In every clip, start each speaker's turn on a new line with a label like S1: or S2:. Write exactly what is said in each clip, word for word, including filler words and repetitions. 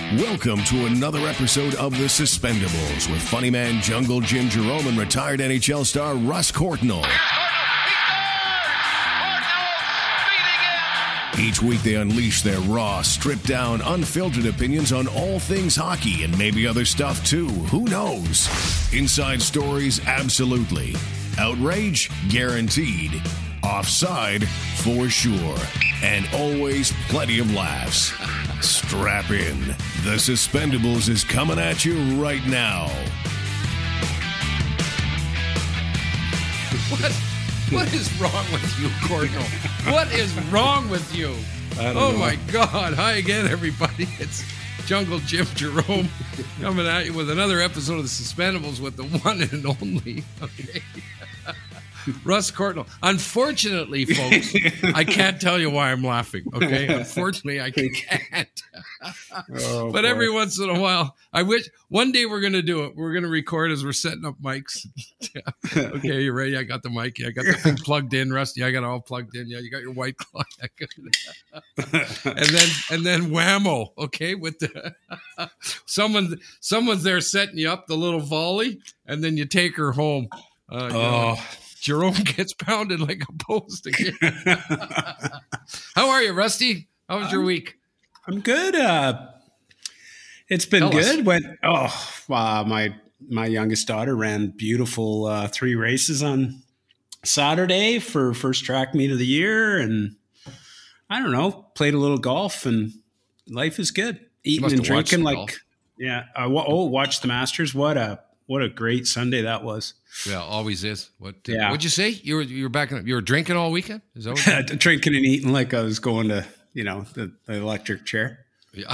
S1: Welcome to another episode of The Suspendables with funny man Jungle Jim Jerome and retired N H L star Russ Courtnall. Each week they unleash their raw, stripped-down, unfiltered opinions on all things hockey and maybe other stuff too. Who knows? Inside stories, absolutely. Outrage, guaranteed. Offside, for sure. And always plenty of laughs. Strap in. The Suspendables is coming at you right now.
S2: What? What is wrong with you, Courtnall? What is wrong with you?
S3: I don't
S2: oh
S3: know.
S2: my God. Hi again, everybody. It's Jungle Jim Jerome coming at you with another episode of The Suspendables with the one and only, okay, Russ Courtnall. Unfortunately, folks, I can't tell you why I'm laughing, okay? Unfortunately, I can't.
S3: Oh,
S2: but
S3: boy.
S2: every once in a while, I wish one day we're going to do it. We're going to record as we're setting up mics. Okay, you ready? I got the mic. Yeah, I got the thing plugged in. Rusty, I got it all plugged in. Yeah, you got your white cloth. and then and then whammo, okay, with the someone someone's there setting you up the little volley, and then you take her home. Uh,
S3: Oh.
S2: God. Jerome gets pounded like a post again. How are you, Rusty? How was your week?
S3: I'm good. Uh, it's been
S2: Tell
S3: good.
S2: us.
S3: When oh, uh, my my youngest daughter ran beautiful uh, three races on Saturday for first track meet of the year, and I don't know, played a little golf, and life is good. Eating
S2: must
S3: and
S2: have watched
S3: drinking
S2: the
S3: like
S2: golf.
S3: yeah. I, wa- oh, watch the Masters. What a what a great Sunday that was.
S2: Yeah, always is. What? Uh,
S3: Yeah.
S2: What'd you say? You were you were back. In, you were drinking all weekend. Is that what? You-
S3: Drinking and eating like I was going to you know the, the electric chair.
S2: Yeah.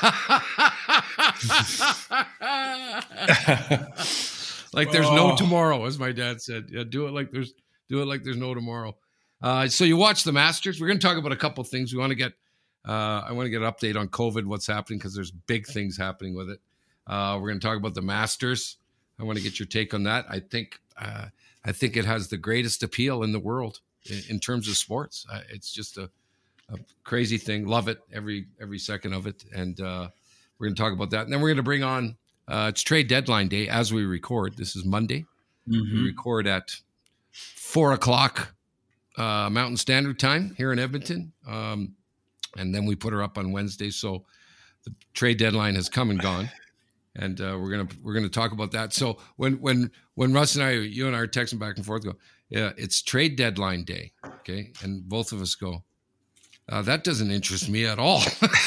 S2: Like there's no
S3: Oh.
S2: tomorrow, as my dad said. Yeah, do it like there's do it like there's no tomorrow. Uh, so you watch the Masters. We're going to talk about a couple things. We want to get uh, I want to get an update on COVID, what's happening, because there's big things happening with it. Uh, we're going to talk about the Masters. I want to get your take on that. I think uh, I think it has the greatest appeal in the world in, in terms of sports. Uh, it's just a a crazy thing. Love it every every second of it. And uh, we're going to talk about that. And then we're going to bring on, uh, it's trade deadline day as we record. This is Monday.
S3: Mm-hmm.
S2: We record at four o'clock uh, Mountain Standard Time here in Edmonton. Um, and then we put her up on Wednesday. So the trade deadline has come and gone. And uh, we're gonna we're gonna talk about that. So when when when Russ and I, you and I are texting back and forth, go, yeah, it's trade deadline day, okay, and both of us go, uh, that doesn't interest me at all.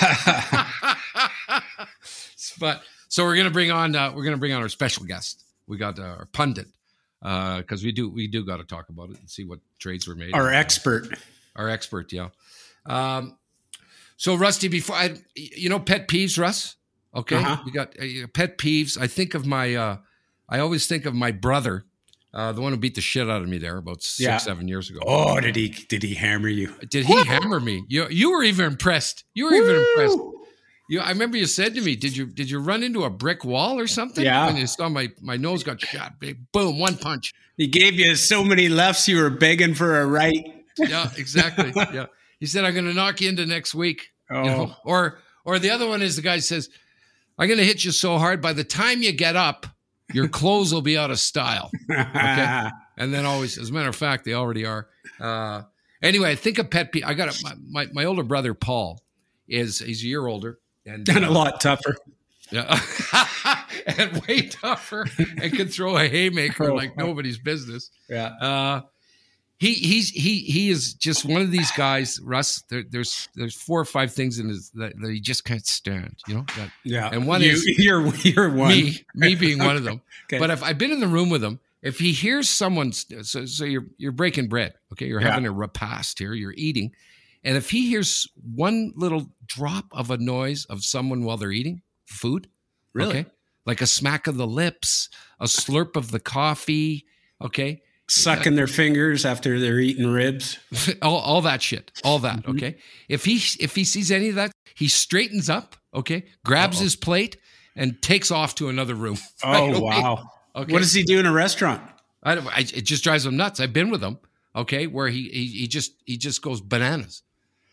S2: But so we're gonna bring on uh, we're gonna bring on our special guest. We got uh, our pundit because we do we do got to talk about it and see what trades were made.
S3: Our expert.
S2: Our expert, yeah. Um, so Rusty, before I, you know, pet peeves, Russ. Okay,
S3: Uh-huh.
S2: we got uh, pet peeves. I think of my, uh, I always think of my brother, uh, the one who beat the shit out of me there about six,
S3: Yeah.
S2: seven years ago.
S3: Oh, did he did he hammer you?
S2: Did he hammer me? You you were even impressed. You were even impressed. You, I remember you said to me, "Did you did you run into a brick wall or something?"
S3: Yeah.
S2: When you saw my my nose got shot, big boom, one punch.
S3: He gave you so many lefts, you were begging for a right.
S2: Yeah, exactly. Yeah, he said, "I'm going to knock you into next week."
S3: Oh,
S2: You know? Or or the other one is the guy says, I'm going to hit you so hard, by the time you get up, your clothes will be out of style. Okay. And then always, as a matter of fact, they already are. Uh, anyway, I think a pet peeve. I got a, my, my, my older brother, Paul, is he's a year older. And,
S3: and a
S2: uh,
S3: lot tougher.
S2: Yeah. And way tougher and can throw a haymaker like nobody's business.
S3: Yeah.
S2: Uh, He he's he he is just one of these guys, Russ. There, there's there's four or five things in his that, that he just can't stand, you know. That,
S3: Yeah.
S2: and one
S3: you,
S2: is
S3: you're you're one.
S2: me, me being one of them.
S3: Okay.
S2: But if I've been in the room with him, if he hears someone, so so you're you're breaking bread, okay, you're
S3: Yeah.
S2: having a repast here, you're eating, and if he hears one little drop of a noise of someone while they're eating food,
S3: Really?
S2: okay, like a smack of the lips, a slurp of the coffee, okay.
S3: Sucking their fingers after they're eating ribs.
S2: all, all that shit, all that.
S3: Mm-hmm.
S2: Okay. If he if he sees any of that, he straightens up. Okay, grabs
S3: Uh-oh.
S2: his plate and takes off to another room.
S3: Oh,
S2: right away.
S3: wow.
S2: Okay.
S3: What does he do in a restaurant?
S2: I don't. I, it just drives him nuts. I've been with him. Okay, where he he he just he just goes bananas.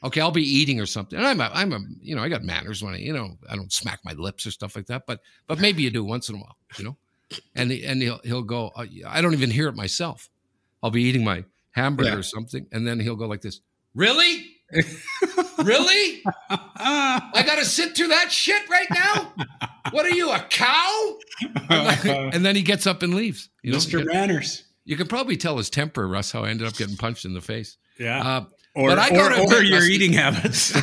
S2: Okay, I'll be eating or something. And I'm a, I'm a, you know, I got manners when I, you know, I don't smack my lips or stuff like that. But but maybe you do once in a while, you know. And he, and he'll he'll go. I don't even hear it myself. I'll be eating my hamburger yeah. or something, and then he'll go like this. Really? Really? I got to sit through that shit right now? What are you, a cow? And then, and then he gets up and leaves. You know?
S3: Mister Manners.
S2: You can probably tell his temper, Russ, how I ended up getting punched in the face.
S3: Yeah.
S2: Uh,
S3: or
S2: but I
S3: or,
S2: gotta
S3: or
S2: admit,
S3: your
S2: Rusty,
S3: eating habits.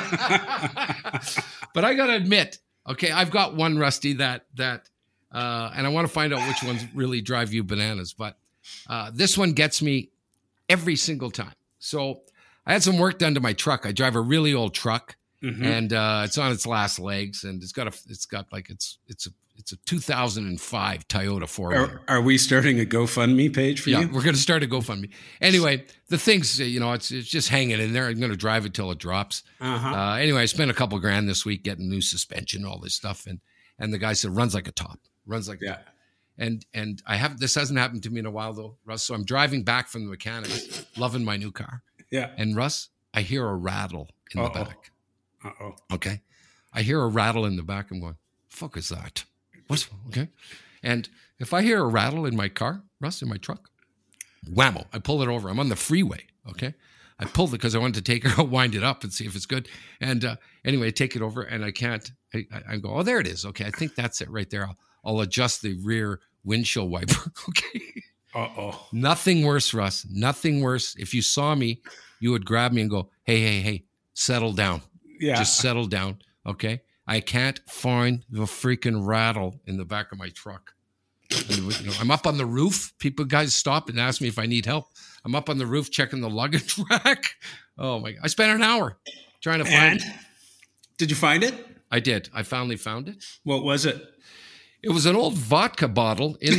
S2: But I got to admit, okay, I've got one, Rusty, that, that uh, and I want to find out which ones really drive you bananas. But uh, this one gets me every single time. So I had some work done to my truck. I drive a really old truck, mm-hmm. and uh, it's on its last legs, and it's got a, it's got like it's, it's a, it's a two thousand five Toyota four wheeler.
S3: Are, are we starting a GoFundMe page for
S2: yeah,
S3: you?
S2: Yeah, we're going to start a GoFundMe. Anyway, the thing's, you know, it's it's just hanging in there. I'm going to drive it till it drops. Uh-huh. Uh, anyway, I spent a couple grand this week getting new suspension, all this stuff, and and the guy said runs like a top, runs like a
S3: yeah.
S2: top. And and I have this hasn't happened to me in a while though, Russ. So I'm driving back from the mechanic, loving my new car.
S3: Yeah.
S2: And Russ, I hear a rattle in
S3: Uh-oh.
S2: the back.
S3: Uh-oh.
S2: Okay. I hear a rattle in the back. I'm going, fuck is that? What's okay? And if I hear a rattle in my car, Russ, in my truck, whammo, I pull it over. I'm on the freeway. Okay. I pulled it because I wanted to take her, wind it up and see if it's good. And uh, anyway, I take it over and I can't, I, I go, oh, there it is. Okay. I think that's it right there. I'll, I'll adjust the rear windshield wiper. Okay.
S3: Uh-oh.
S2: Nothing worse, Russ. Nothing worse. If you saw me, you would grab me and go, hey, hey, hey, settle down.
S3: Yeah.
S2: Just settle down. Okay. I can't find the freaking rattle in the back of my truck. And, you know, I'm up on the roof. People, guys stop and ask me if I need help. I'm up on the roof checking the luggage rack. Oh my God. I spent an hour trying to find
S3: and?
S2: it.
S3: Did you find it?
S2: I did. I finally found it.
S3: What was it?
S2: It was an old vodka bottle in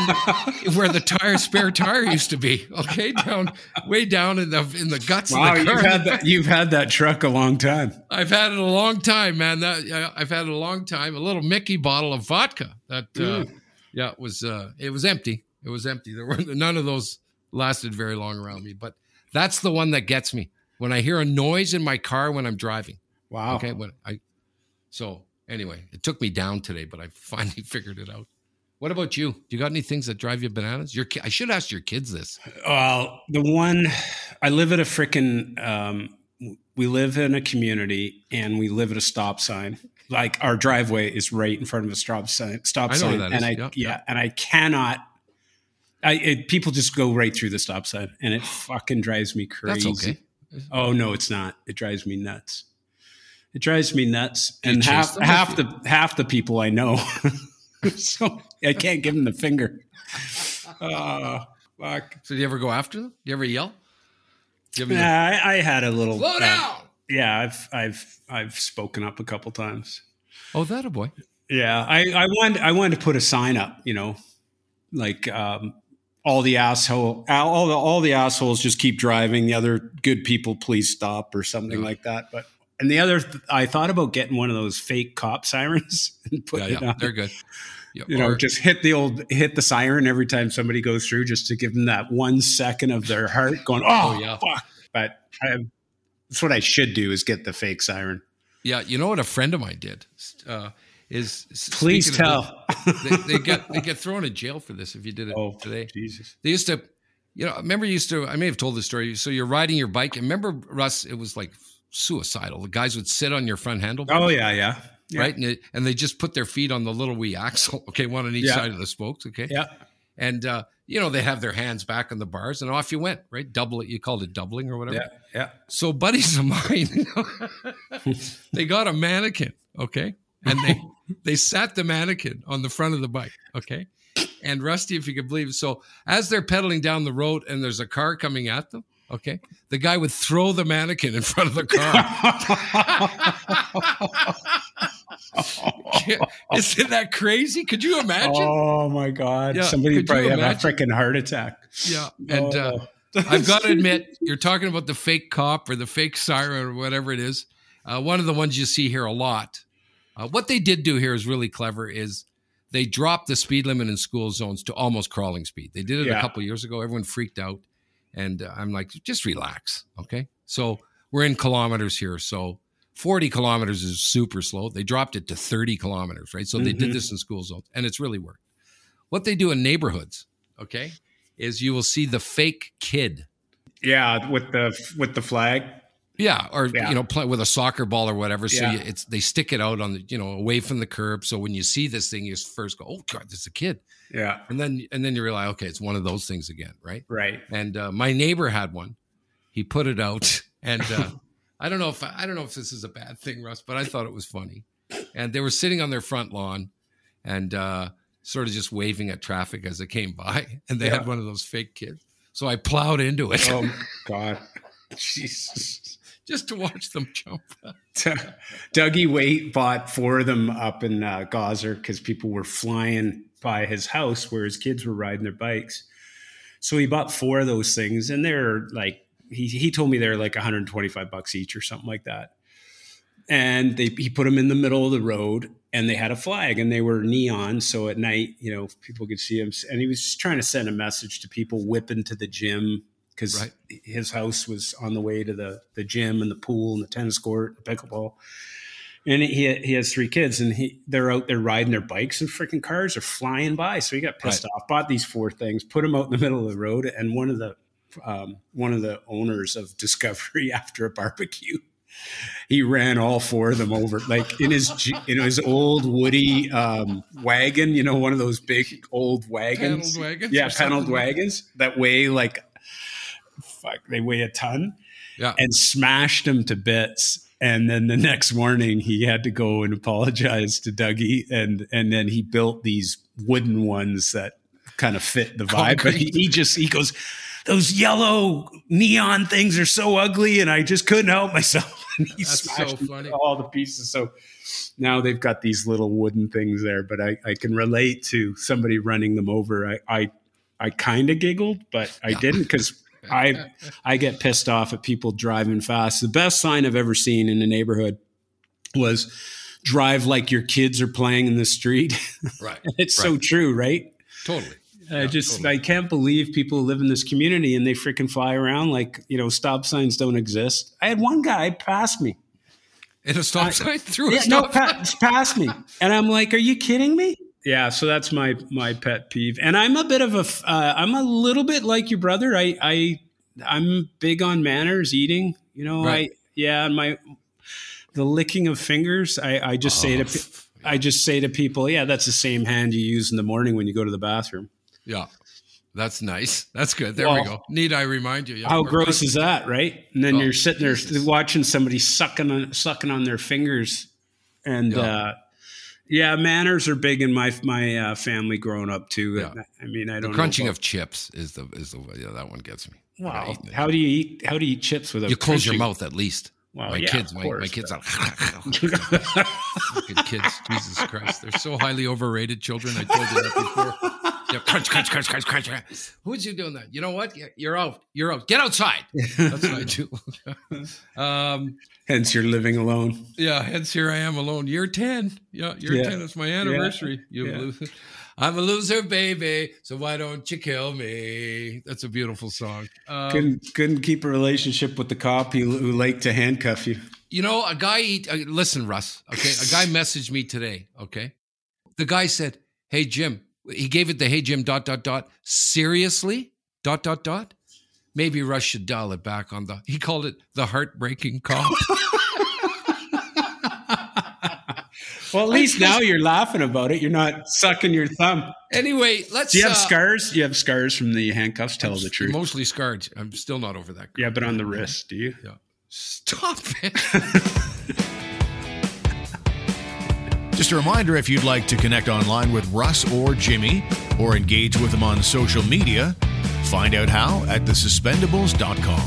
S2: the in where the tire spare tire used to be. Okay, down way down in the in the guts
S3: wow,
S2: of the car.
S3: You've had that, you've had that truck a long time.
S2: I've had it a long time, man. That I've had it a long time. A little Mickey bottle of vodka. That uh,
S3: mm.
S2: yeah, it was uh, it was empty. It was empty. There were none of those lasted very long around me. But that's the one that gets me when I hear a noise in my car when I'm driving.
S3: Wow.
S2: Okay. When I so. Anyway, it took me down today, but I finally figured it out. What about you? Do you got any things that drive you bananas? Your ki- I should ask your kids this.
S3: Well, the one, I live at a freaking, um, we live in a community and we live at a stop sign. Like our driveway is right in front of a stop sign. Stop
S2: I know
S3: sign,
S2: where that
S3: and
S2: is.
S3: I
S2: Yep,
S3: yeah,
S2: yep.
S3: and I cannot. I it, people just go right through the stop sign, and it fucking drives me crazy.
S2: That's okay.
S3: Oh no, it's not. It drives me nuts. It drives me nuts,
S2: Do you
S3: and
S2: chase
S3: half
S2: them
S3: half
S2: if
S3: the half the people I know, so I can't give them the finger. Uh, fuck.
S2: So do you ever go after them? Do you ever yell? Do you ever
S3: Nah,
S2: yell,
S3: I, I had a little.
S2: slow
S3: uh,
S2: down?
S3: Yeah, I've I've I've spoken up a couple times.
S2: Oh, that a boy.
S3: Yeah, I I wanted I wanted to put a sign up, you know, like um, all the asshole all the all the assholes just keep driving. The other good people, please stop, or something
S2: Yeah.
S3: like that. But and the other, I thought about getting one of those fake cop sirens and put
S2: Yeah,
S3: it
S2: yeah,
S3: on.
S2: they're good. Yeah,
S3: You know,
S2: or-
S3: just hit the old hit the siren every time somebody goes through, just to give them that one second of their heart going, oh,
S2: Oh, yeah.
S3: fuck. But I, that's what I should do, is get the fake siren.
S2: yeah, you know what a friend of mine did uh, is.
S3: Please
S2: speaking of
S3: tell.
S2: this, they, they get they get thrown in jail for this if you did it
S3: Oh,
S2: today.
S3: Jesus.
S2: They used to, you know, remember you used to, I may have told this story. So you're riding your bike, and remember, Russ, it was like suicidal. The guys would sit on your front handlebar.
S3: Oh, yeah, yeah. Yeah.
S2: Right. And, it, and they just put their feet on the little wee axle. Okay. One on each
S3: Yeah.
S2: side of the spokes. Okay.
S3: Yeah.
S2: And, uh, you know, they have their hands back on the bars and off you went, right? Double it. You called it doubling or whatever.
S3: Yeah. Yeah.
S2: So buddies of mine, they got a mannequin. Okay. And they, they sat the mannequin on the front of the bike. Okay. And Rusty, if you could believe it. So as they're pedaling down the road and there's a car coming at them, okay, the guy would throw the mannequin in front of the car. Isn't that crazy? Could you imagine?
S3: Oh my God!
S2: Yeah,
S3: Somebody
S2: could you
S3: probably have a
S2: imagine?
S3: freaking heart attack.
S2: Yeah. And uh,
S3: Oh.
S2: I've got to admit, you're talking about the fake cop or the fake siren or whatever it is. Uh, one of the ones you see here a lot. Uh, what they did do here is really clever. Is they dropped the speed limit in school zones to almost crawling speed. They did it
S3: Yeah.
S2: a couple years ago. Everyone freaked out. And uh, I'm like, just relax. Okay. So we're in kilometers here. So forty kilometers is super slow. They dropped it to thirty kilometers, right? So mm-hmm. they did this in school zones, and it's really worked. What they do in neighborhoods, okay, is you will see the fake kid.
S3: Yeah, with the with the flag.
S2: Yeah, or yeah. you know, play with a soccer ball or whatever. So
S3: yeah.
S2: you, it's they stick it out on the you know away from the curb. So when you see this thing, you first go, "Oh God, this is a kid."
S3: Yeah,
S2: and then and then you realize, okay, it's one of those things again, right?
S3: Right.
S2: And uh, my neighbor had one. He put it out, and uh, I don't know if I don't know if this is a bad thing, Russ, but I thought it was funny. And they were sitting on their front lawn, and uh, sort of just waving at traffic as it came by, and they yeah. had one of those fake kids. So I plowed into it.
S3: Oh God, Jesus.
S2: Just to watch them jump.
S3: Dougie Waite bought four of them up in uh, Gosser because people were flying by his house where his kids were riding their bikes. So he bought four of those things, and they're like, he he told me they're like one hundred twenty-five bucks each or something like that. And they he put them in the middle of the road, and they had a flag, and they were neon. So at night, you know, people could see him. And he was just trying to send a message to people whipping to the gym, because right. his house was on the way to the, the gym and the pool and the tennis court, the pickleball. And he he has three kids, and he they're out there riding their bikes, and freaking cars are flying by. So he got pissed right. off, bought these four things, put them out in the middle of the road. And one of the um, one of the owners of Discovery, after a barbecue, he ran all four of them over, like in his in his old Woody um, wagon, you know, one of those big old wagons,
S2: paneled wagons,
S3: yeah, paneled wagons that weigh like. Fuck, they weigh a ton,
S2: yeah,
S3: and smashed them to bits. And then the next morning, he had to go and apologize to Dougie, and and then he built these wooden ones that kind of fit the vibe. Concrete. But he, he just he goes, those yellow neon things are so ugly, and I just couldn't help myself. And he
S2: That's
S3: smashed
S2: so funny.
S3: all the pieces. So now they've got these little wooden things there. But I, I can relate to somebody running them over. I I, I kind of giggled, but I yeah. didn't, because I I get pissed off at people driving fast. The best sign I've ever seen in a neighborhood was drive like your kids are playing in the street.
S2: Right.
S3: It's
S2: right.
S3: so true, right?
S2: Totally.
S3: I
S2: yeah,
S3: just
S2: totally.
S3: I can't believe people live in this community and they freaking fly around like, you know, stop signs don't exist. I had one guy pass me.
S2: In a stop
S3: I,
S2: sign? Through
S3: yeah,
S2: a stop
S3: no, pa- pass me. And I'm like, are you kidding me? Yeah, so that's my my pet peeve, and I'm a bit of a uh, I'm a little bit like your brother. I I I'm big on manners, eating. You know,
S2: right.
S3: I yeah, my the licking of fingers. I I just oh, say to yeah. I just say to people, yeah, that's the same hand you use in the morning when you go to the bathroom.
S2: Yeah, that's nice. That's good. There
S3: well,
S2: we go. Need I remind you? Yeah,
S3: how gross is that, right? And then
S2: oh,
S3: you're sitting there
S2: Jesus.
S3: watching somebody sucking on sucking on their fingers, and.
S2: Yeah.
S3: uh Yeah, manners are big in my my uh, family growing up too.
S2: Yeah.
S3: I mean, I don't.
S2: The crunching
S3: know
S2: of chips is the is the yeah that one gets me.
S3: Wow, how do you eat? How do you eat chips with a?
S2: You close
S3: crunching?
S2: your mouth at least.
S3: Wow,
S2: my
S3: yeah,
S2: kids, my,
S3: course,
S2: my kids
S3: but...
S2: are good kids. Jesus Christ, they're so highly overrated. Children, I told you that before. Yeah, crunch, crunch, crunch, crunch, crunch. Who's you doing that? You know what? You're out. You're out. Get outside. That's what I do. um,
S3: hence, you're living alone.
S2: Yeah. Hence, here I am alone. Year ten. Yeah. Year
S3: yeah.
S2: ten. It's my anniversary. Yeah. You yeah. loser. I'm a loser, baby. So why don't you kill me? That's a beautiful song. Um,
S3: couldn't couldn't keep a relationship with the cop who, who liked to handcuff you.
S2: You know, a guy. Eat, uh, listen, Russ. Okay, a guy messaged me today. Okay, the guy said, "Hey, Jim." He gave it the "Hey Jim dot dot dot." Seriously? Dot dot dot. Maybe Russ should dial it back on the. He called it the heartbreaking cop.
S3: Well, at least now you're laughing about it. You're not sucking your thumb.
S2: Anyway, let's.
S3: Do you have
S2: uh,
S3: scars? Do you have scars from the handcuffs? Tell
S2: I'm
S3: the truth.
S2: Mostly scarred. I'm still not over that.
S3: Yeah, but on the wrist, do you?
S2: Yeah. Stop it.
S1: Just a reminder, if you'd like to connect online with Russ or Jimmy or engage with them on social media, find out how at the suspendables dot com.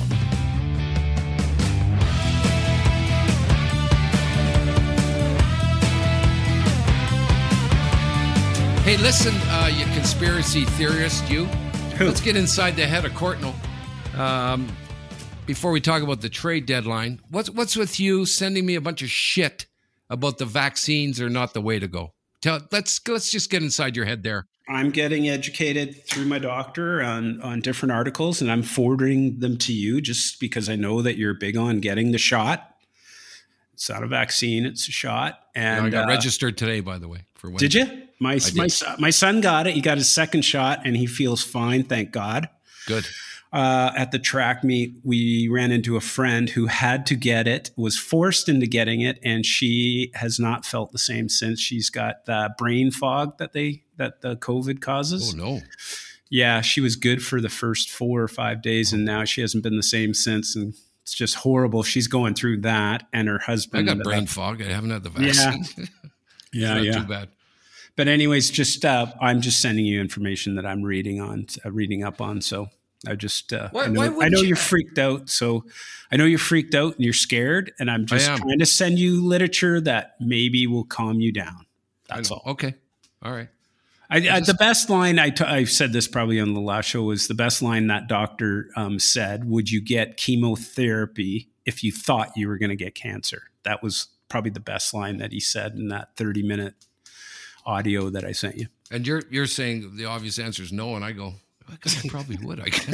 S2: Hey, listen, uh, you conspiracy theorist, you.
S3: Who?
S2: Let's get inside the head of Courtnall. Um, before we talk about the trade deadline, what's what's with you sending me a bunch of shit about the vaccines are not the way to go? Tell let's let's just get inside your head there.
S3: I'm getting educated through my doctor on, on different articles, and I'm forwarding them to you just because I know that you're big on getting the shot. It's not a vaccine; it's a shot. And
S2: I got
S3: uh,
S2: registered today, by the way. For Wednesday.
S3: Did you? My
S2: did.
S3: my my son got it. He got his second shot, and he feels fine. Thank God.
S2: Good.
S3: Uh, at the track meet, we ran into a friend who had to get it, was forced into getting it, and she has not felt the same since. She's got the brain fog that they that the COVID causes.
S2: Oh no!
S3: Yeah, she was good for the first four or five days, and now she hasn't been the same since. And it's just horrible. She's going through that, and her husband.
S2: I got brain uh, fog. I haven't had the vaccine.
S3: Yeah, yeah,
S2: not
S3: yeah.
S2: Too bad.
S3: But anyways, just uh, I'm just sending you information that I'm reading on, uh, reading up on. So. I just, uh,
S2: why,
S3: I know,
S2: why
S3: I know
S2: you?
S3: you're freaked out. So I know you're freaked out and you're scared. And I'm just trying to send you literature that maybe will calm you down. That's all.
S2: Okay. All right.
S3: I, I just, the best line, I t- I've said this probably on the last show, was the best line that doctor um, said, would you get chemotherapy if you thought you were going to get cancer? That was probably the best line that he said in that thirty minute audio that I sent you.
S2: And you're, you're saying the obvious answer is no. And I go, I probably would, I guess.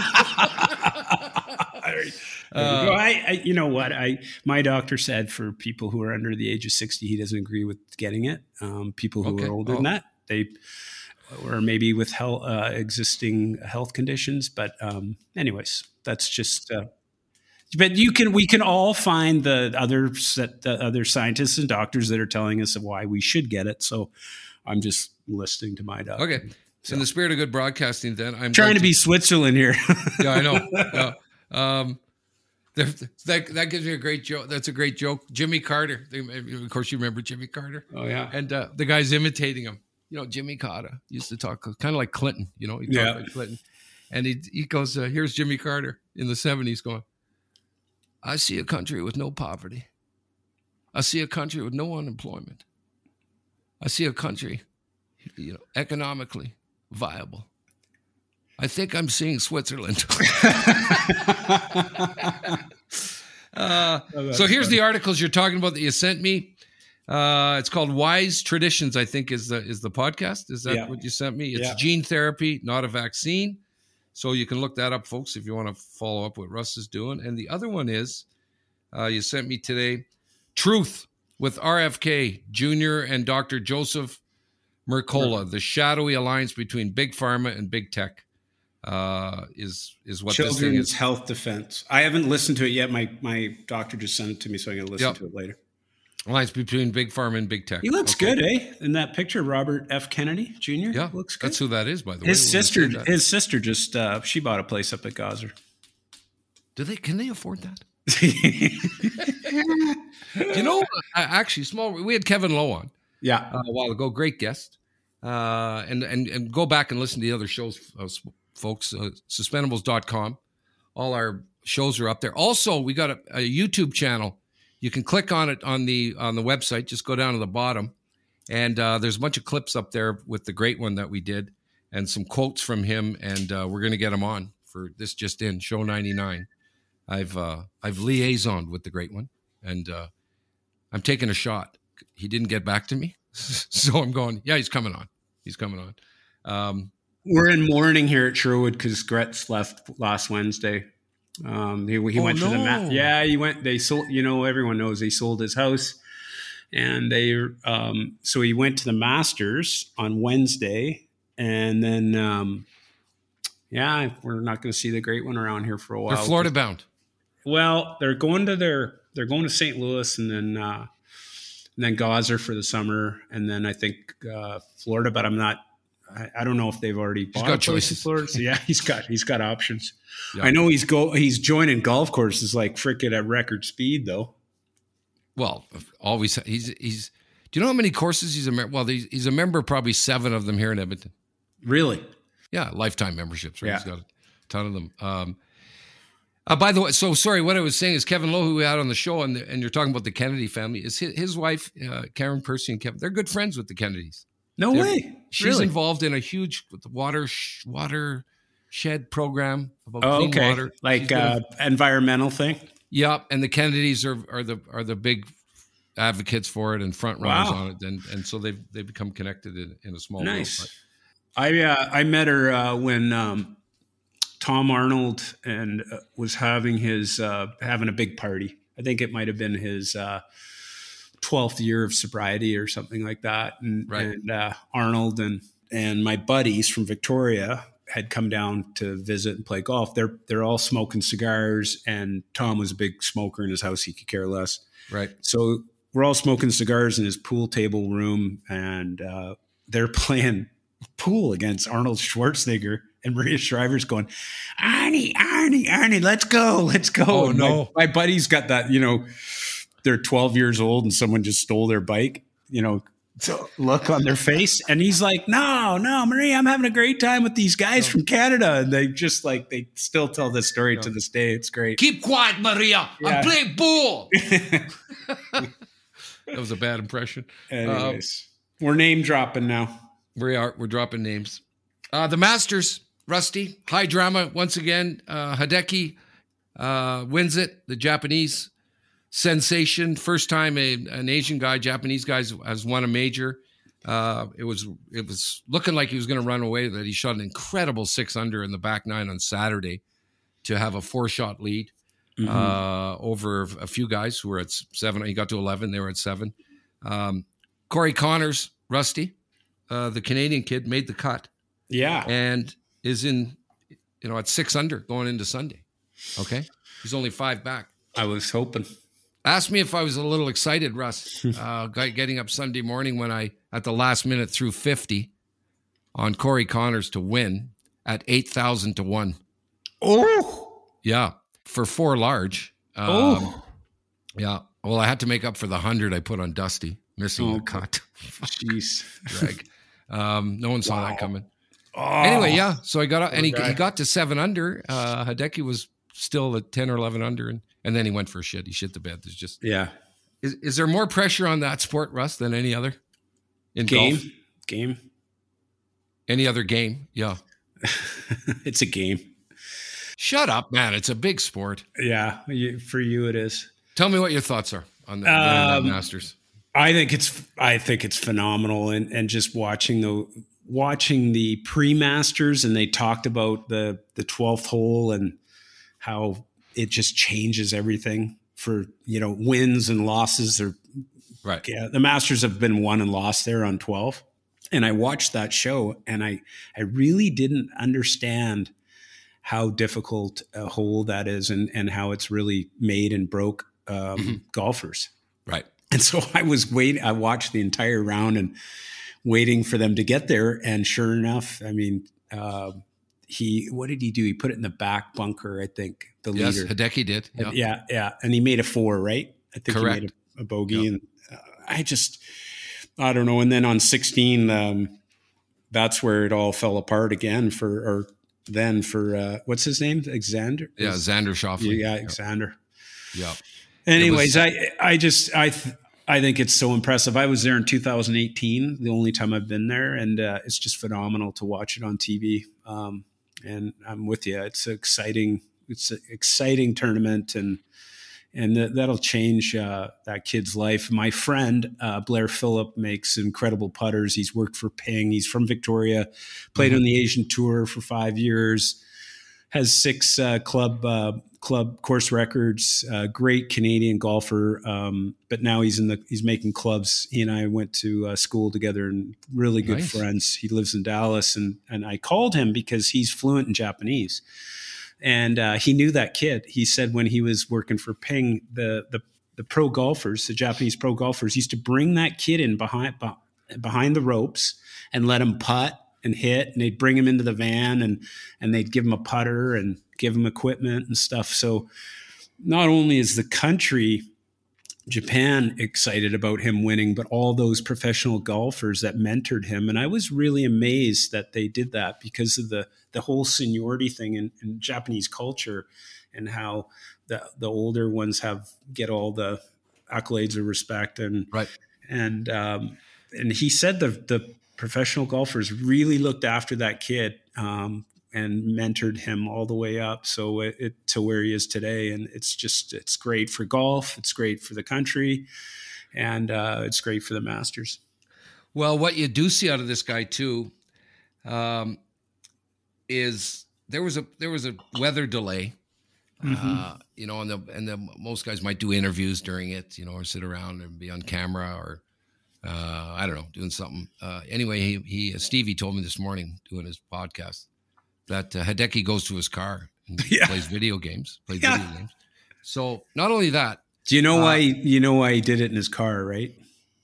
S3: uh, you, I, I, you know what? I my doctor said for people who are under the age of sixty, he doesn't agree with getting it. Um, people who
S2: okay.
S3: are older
S2: oh.
S3: than that, they or maybe with health, uh, existing health conditions. But um, anyways, that's just. Uh, but you can we can all find the other set, the other scientists and doctors that are telling us of why we should get it. So I'm just listening to my doctor.
S2: Okay. So in the spirit of good broadcasting, then I'm
S3: trying to, to be Switzerland here.
S2: Yeah, I know. Yeah. Um, that that gives me a great joke. That's a great joke. Jimmy Carter. Of course, you remember Jimmy Carter.
S3: Oh yeah.
S2: And uh, the guy's imitating him. You know, Jimmy Carter used to talk kind of like Clinton. You know, he talked
S3: yeah.
S2: like Clinton. And he he goes, uh, "Here's Jimmy Carter in the seventies going, I see a country with no poverty. I see a country with no unemployment. I see a country, you know, economically viable. I think I'm seeing Switzerland." uh,
S3: oh,
S2: so here's
S3: funny.
S2: the articles you're talking about that you sent me. Uh, it's called Wise Traditions, I think is the is the podcast. Is that
S3: yeah.
S2: what you sent me? It's
S3: yeah.
S2: gene therapy, not a vaccine. So you can look that up, folks, if you want to follow up what Russ is doing. And the other one is, uh, you sent me today, Truth with R F K Junior and Doctor Joseph Mercola, the shadowy alliance between big pharma and big tech, uh, is is what
S3: Children's
S2: this thing is.
S3: Health Defense. I haven't listened to it yet. My my doctor just sent it to me, so I'm going to listen
S2: yep.
S3: to it later.
S2: Alliance between big pharma and big tech.
S3: He looks
S2: okay.
S3: good, eh? In that picture, Robert F. Kennedy Junior
S2: Yeah,
S3: looks good.
S2: That's who that is, by the way.
S3: His sister, his sister just uh, she bought a place up at Gaza.
S2: Do they? Can they afford that? You know, actually, small. We had Kevin Lowe on,
S3: yeah,
S2: uh, a while ago. Great guest. Uh, and, and and go back and listen to the other shows, uh, folks. Uh, suspendables dot com. All our shows are up there. Also, we got a, a YouTube channel. You can click on it on the on the website. Just go down to the bottom, and uh, there's a bunch of clips up there with the great one that we did, and some quotes from him. And uh, we're going to get him on for this just in show ninety-nine. I've uh, I've liaisoned with the great one, and uh, I'm taking a shot. He didn't get back to me, so I'm going. Yeah, he's coming on. He's coming on. Um,
S3: We're in mourning here at Sherwood because Gretz left last Wednesday. Um, he he
S2: oh,
S3: went
S2: no.
S3: to the ma- yeah he went. They sold. You know, everyone knows they sold his house, and they um, so he went to the Masters on Wednesday, and then um, yeah, we're not going to see the great one around here for a while.
S2: They're Florida bound.
S3: Well, they're going to their they're going to Saint Louis and then uh, and then Gaza for the summer, and then I think uh, Florida. But I'm not. I, I don't know if they've already bought
S2: he's got
S3: a place
S2: choices.
S3: in Florida. So yeah, he's got he's got options.
S2: Yeah.
S3: I know he's go he's joining golf courses like frickin' at record speed though.
S2: Well, always he's he's. Do you know how many courses he's a member? Well, he's, he's a member of probably seven of them here in Edmonton.
S3: Really?
S2: Yeah, lifetime memberships. Right?
S3: Yeah.
S2: He's got a ton of them. Um, Uh, by the way, so sorry, what I was saying is Kevin Lowe, who we had on the show, and, the, and you're talking about the Kennedy family, is his, his wife, uh, Karen Percy and Kevin, they're good friends with the Kennedys.
S3: No
S2: they're,
S3: way.
S2: She's
S3: really?
S2: involved in a huge water sh- water shed program about
S3: Oh,
S2: clean
S3: okay.
S2: water.
S3: Like
S2: uh,
S3: environmental thing?
S2: Yeah, and the Kennedys are are the are the big advocates for it and front runners
S3: Wow.
S2: on it, and and so they've they've become connected in, in a small
S3: Nice.
S2: world.
S3: I uh, I met her uh, when um, Tom Arnold and uh, was having his uh, having a big party. I think it might have been his uh, twelfth year of sobriety or something like that. And,
S2: Right.
S3: and uh, Arnold and and my buddies from Victoria had come down to visit and play golf. They're they're all smoking cigars, and Tom was a big smoker in his house. He could care less.
S2: Right.
S3: So we're all smoking cigars in his pool table room, and uh, they're playing pool against Arnold Schwarzenegger, and Maria Shriver's going, Arnie, Arnie, Arnie, let's go, let's go.
S2: Oh,
S3: And
S2: no.
S3: My, my buddy's got that, you know, they're twelve years old and someone just stole their bike, you know, so look on their face. And he's like, no, no, Maria, I'm having a great time with these guys from Canada. And they just like, they still tell this story to this day. It's great.
S2: Keep quiet, Maria.
S3: Yeah.
S2: I'm playing pool. That was a bad impression.
S3: Anyways, we're name dropping now.
S2: We are. We're dropping names. Uh, the Masters, Rusty, high drama once again. Uh, Hideki uh, wins it. The Japanese sensation. First time a, an Asian guy, Japanese guy, has won a major. Uh, it was it was looking like he was going to run away. That he shot an incredible six under in the back nine on Saturday to have a four shot lead
S3: Mm-hmm.
S2: uh, over a few guys who were at seven. He got to eleven. They were at seven. Um, Corey Connors, Rusty, uh, the Canadian kid, made the cut
S3: Yeah.
S2: and is in, you know, at six under going into Sunday. Okay, he's only five back.
S3: I was hoping.
S2: Ask me if I was a little excited, Russ, uh, getting up Sunday morning when I, at the last minute, threw fifty on Corey Connors to win at eight thousand to one.
S3: Oh,
S2: Yeah, for four large. Um,
S3: oh,
S2: Yeah. Well, I had to make up for the hundred I put on Dusty, missing
S3: Oh.
S2: the cut.
S3: jeez.
S2: Drag. Um, no one saw
S3: Wow.
S2: that coming.
S3: Oh.
S2: Anyway, yeah. So I got, and he,
S3: Poor guy.
S2: he got to seven under. Uh, Hideki was still at ten or eleven under, and, and then he went for a shit. He shit the bed. There's just,
S3: Yeah.
S2: is, is there more pressure on that sport, Russ, than any other in
S3: Game.
S2: golf?
S3: Game.
S2: Any other game? Yeah.
S3: It's a game.
S2: Shut up, man. It's a big sport.
S3: Yeah. You, for you, it is.
S2: Tell me what your thoughts are on the,
S3: Um,
S2: the Masters.
S3: I think it's I think it's phenomenal, and and just watching the watching the pre-masters, and they talked about the the twelfth hole and how it just changes everything for, you know, wins and losses. Or
S2: Right.
S3: yeah, the Masters have been won and lost there on twelve, and I watched that show, and I I really didn't understand how difficult a hole that is, and and how it's really made and broke um,
S2: Mm-hmm.
S3: golfers.
S2: Right.
S3: And so I was waiting, I watched the entire round and waiting for them to get there. And sure enough, I mean, uh, he, what did he do? He put it in the back bunker, I think, the
S2: Yes,
S3: leader.
S2: Hideki did. Yeah.
S3: Yeah. Yeah. And he made a four, right? I think
S2: Correct.
S3: he made a, a bogey.
S2: Yeah.
S3: And uh, I just, I don't know. And then on sixteen, um, that's where it all fell apart again for, or then for, uh, what's his name? Xander?
S2: Yeah. Xander Schauffele.
S3: Yeah. Xander.
S2: Yeah.
S3: Anyways,
S2: was-
S3: I I just I th- I think it's so impressive. I was there in two thousand eighteen, the only time I've been there, and uh, it's just phenomenal to watch it on T V. Um, and I'm with you. It's exciting. It's an exciting tournament, and and th- that'll change uh, that kid's life. My friend uh, Blair Phillip makes incredible putters. He's worked for Ping. He's from Victoria. Played
S2: Mm-hmm.
S3: on the Asian Tour for five years. Has six uh, club uh, club course records. Uh, great Canadian golfer, um, but now he's in the he's making clubs. He and I went to uh, school together, and really good
S2: Nice.
S3: friends. He lives in Dallas, and and I called him because he's fluent in Japanese, and uh, he knew that kid. He said when he was working for Ping, the the the pro golfers, the Japanese pro golfers, used to bring that kid in behind behind the ropes and let him putt and hit, and they'd bring him into the van, and and they'd give him a putter and give him equipment and stuff. So not only is the country, Japan, excited about him winning, but all those professional golfers that mentored him. And I was really amazed that they did that because of the the whole seniority thing in, in Japanese culture, and how the the older ones have get all the accolades of respect. And
S2: Right.
S3: and um, and he said the the professional golfers really looked after that kid um, and mentored him all the way up, so it, it to where he is today. And it's just it's great for golf. It's great for the country, and uh, it's great for the Masters.
S2: Well, what you do see out of this guy too, um, is there was a there was a weather delay, mm-hmm. uh, you know, and the and the most guys might do interviews during it, you know, or sit around and be on camera or uh, I don't know, doing something. Uh, anyway, he he Stevie told me this morning doing his podcast that uh, Hideki goes to his car and yeah. plays video games, plays yeah. video games. So not only that,
S3: do you know
S2: uh,
S3: why you know why he did it in his car, right?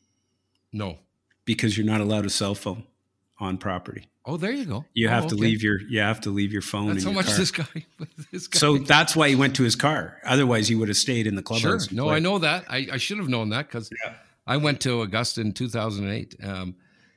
S2: No,
S3: because you're not allowed a cell phone on property.
S2: Oh, there you go.
S3: You
S2: oh,
S3: have to
S2: okay.
S3: leave your you have to leave your phone.
S2: That's
S3: in
S2: how
S3: your
S2: much
S3: car.
S2: this guy, this guy.
S3: So that's why he went to his car. Otherwise, he would have stayed in the clubhouse.
S2: Sure. No, I know that. I, I should have known that because yeah. I went to Augusta in two thousand eight. Um,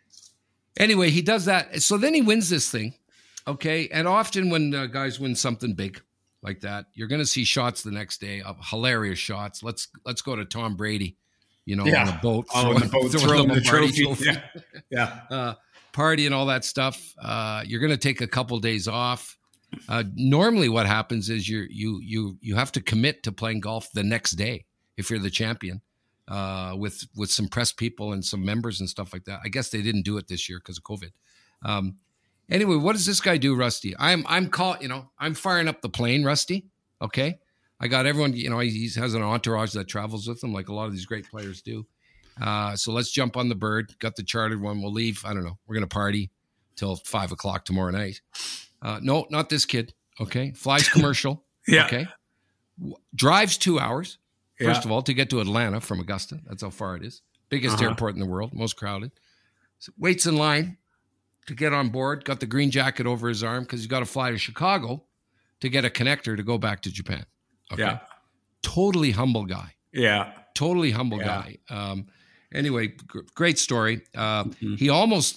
S2: anyway, he does that. So then he wins this thing. Okay. And often when uh, guys win something big like that, you're going to see shots the next day of hilarious shots. Let's let's go to Tom Brady, you know,
S3: yeah.
S2: on the boat.
S3: Oh, on the boat, throwing the, the trophy. trophy.
S2: Yeah.
S3: yeah.
S2: Uh, party and all that stuff. Uh, you're going to take a couple days off. Uh, normally what happens is you you you you have to commit to playing golf the next day if you're the champion, uh, with with some press people and some members and stuff like that. I guess they didn't do it this year because of COVID. Um, anyway, what does this guy do, Rusty? I'm I'm call you know I'm firing up the plane, Rusty. Okay, I got everyone. You know, he, he has an entourage that travels with him, like a lot of these great players do. Uh, so let's jump on the bird. Got the chartered one. We'll leave. I don't know. We're going to party till five o'clock tomorrow night. Uh, no, not this kid. Okay. Flies commercial.
S3: yeah.
S2: Okay. W- drives two hours, first
S3: yeah.
S2: of all, to get to Atlanta from Augusta. That's how far it is. Biggest uh-huh. airport in the world, most crowded. So waits in line to get on board. Got the green jacket over his arm because he's got to fly to Chicago to get a connector to go back to Japan. Okay.
S3: Yeah.
S2: Totally humble guy.
S3: Yeah.
S2: Totally humble
S3: yeah.
S2: guy. Um, Anyway, gr- great story. Uh,
S3: mm-hmm.
S2: He almost,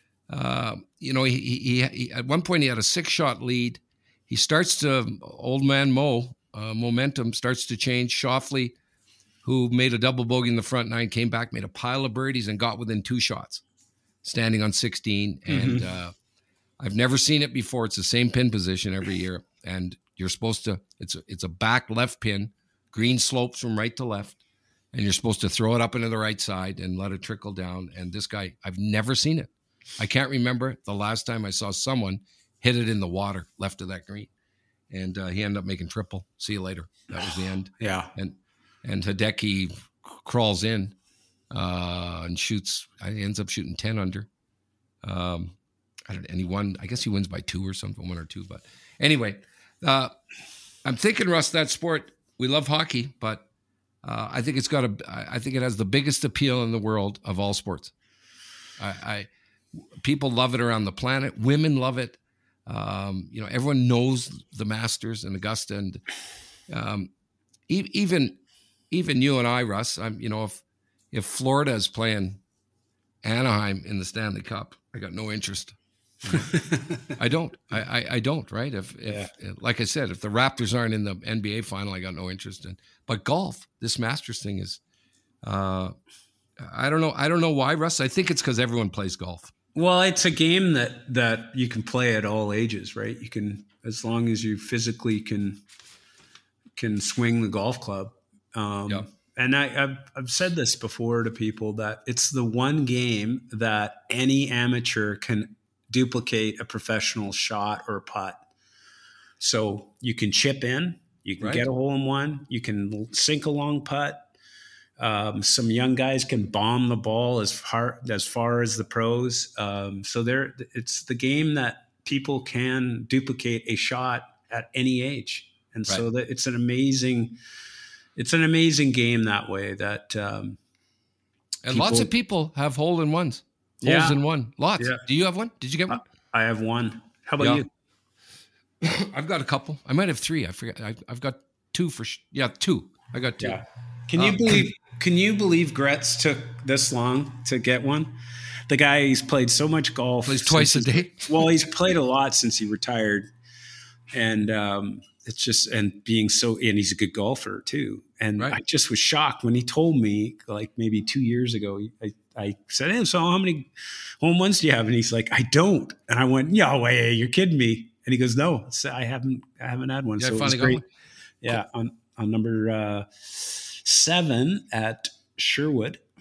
S2: uh, you know, he, he, he at one point he had a six-shot lead. He starts to, old man Mo, uh, momentum starts to change. Schauffele, who made a double bogey in the front nine, came back, made a pile of birdies, and got within two shots, standing on sixteen. Mm-hmm. And uh, I've never seen it before. It's the same pin position every year, and you're supposed to. It's a, it's a back left pin, green slopes from right to left. And you're supposed to throw it up into the right side and let it trickle down. And this guy, I've never seen it. I can't remember the last time I saw someone hit it in the water left of that green. And uh, he ended up making triple. See you later. That was the end.
S3: Yeah.
S2: And and Hideki crawls in uh, and shoots. He ends up shooting ten under. Um, I don't. And he won. I guess he wins by two or something, one or two. But anyway, uh, I'm thinking, Russ, that sport. We love hockey, but. Uh, I think it's got a. I think it has the biggest appeal in the world of all sports. I, I people love it around the planet. Women love it. Um, you know, everyone knows the Masters and Augusta, and um, e- even even you and I, Russ. I'm. You know, if if Florida is playing Anaheim in the Stanley Cup, I got no interest. I don't. I, I, I don't. Right. If, if yeah. like I said, if the Raptors aren't in the N B A final, I got no interest in. But golf, this Masters thing is, uh, I don't know. I don't know why, Russ. I think it's because everyone plays golf.
S3: Well, it's a game that that you can play at all ages, right? You can, as long as you physically can can swing the golf club. Um, yeah. And I, I've I've said this before to people that it's the one game that any amateur can duplicate a professional shot or putt. So you can chip in, you can right. get a hole in one, you can sink a long putt. Um, some young guys can bomb the ball as far as far as the pros. Um, so there, it's the game that people can duplicate a shot at any age, and right. so that it's an amazing, it's an amazing game that way. That um,
S2: and people, lots of people have hole in ones. Holes yeah. in one. Lots. Yeah. Do you have one? Did you get one?
S3: I have one. How about yeah.
S2: you? I've got a couple. I might have three. I forget. I've, I've got two for sh- yeah, two. I got two. Yeah.
S3: Can you um, believe? Can you believe Gretz took this long to get one? The guy, he's played so much golf.
S2: Plays twice a day.
S3: Well, he's played a lot since he retired, and um, it's just and being so and he's a good golfer too. And right. I just was shocked when he told me, like maybe two years ago. I, I said, hey, so how many home runs do you have? And he's like, I don't. And I went, no way, you're kidding me. And he goes, no, I haven't, I haven't had one.
S2: Yeah,
S3: so
S2: I finally
S3: it was great.
S2: Got one.
S3: Yeah,
S2: cool.
S3: on on number uh, seven at Sherwood.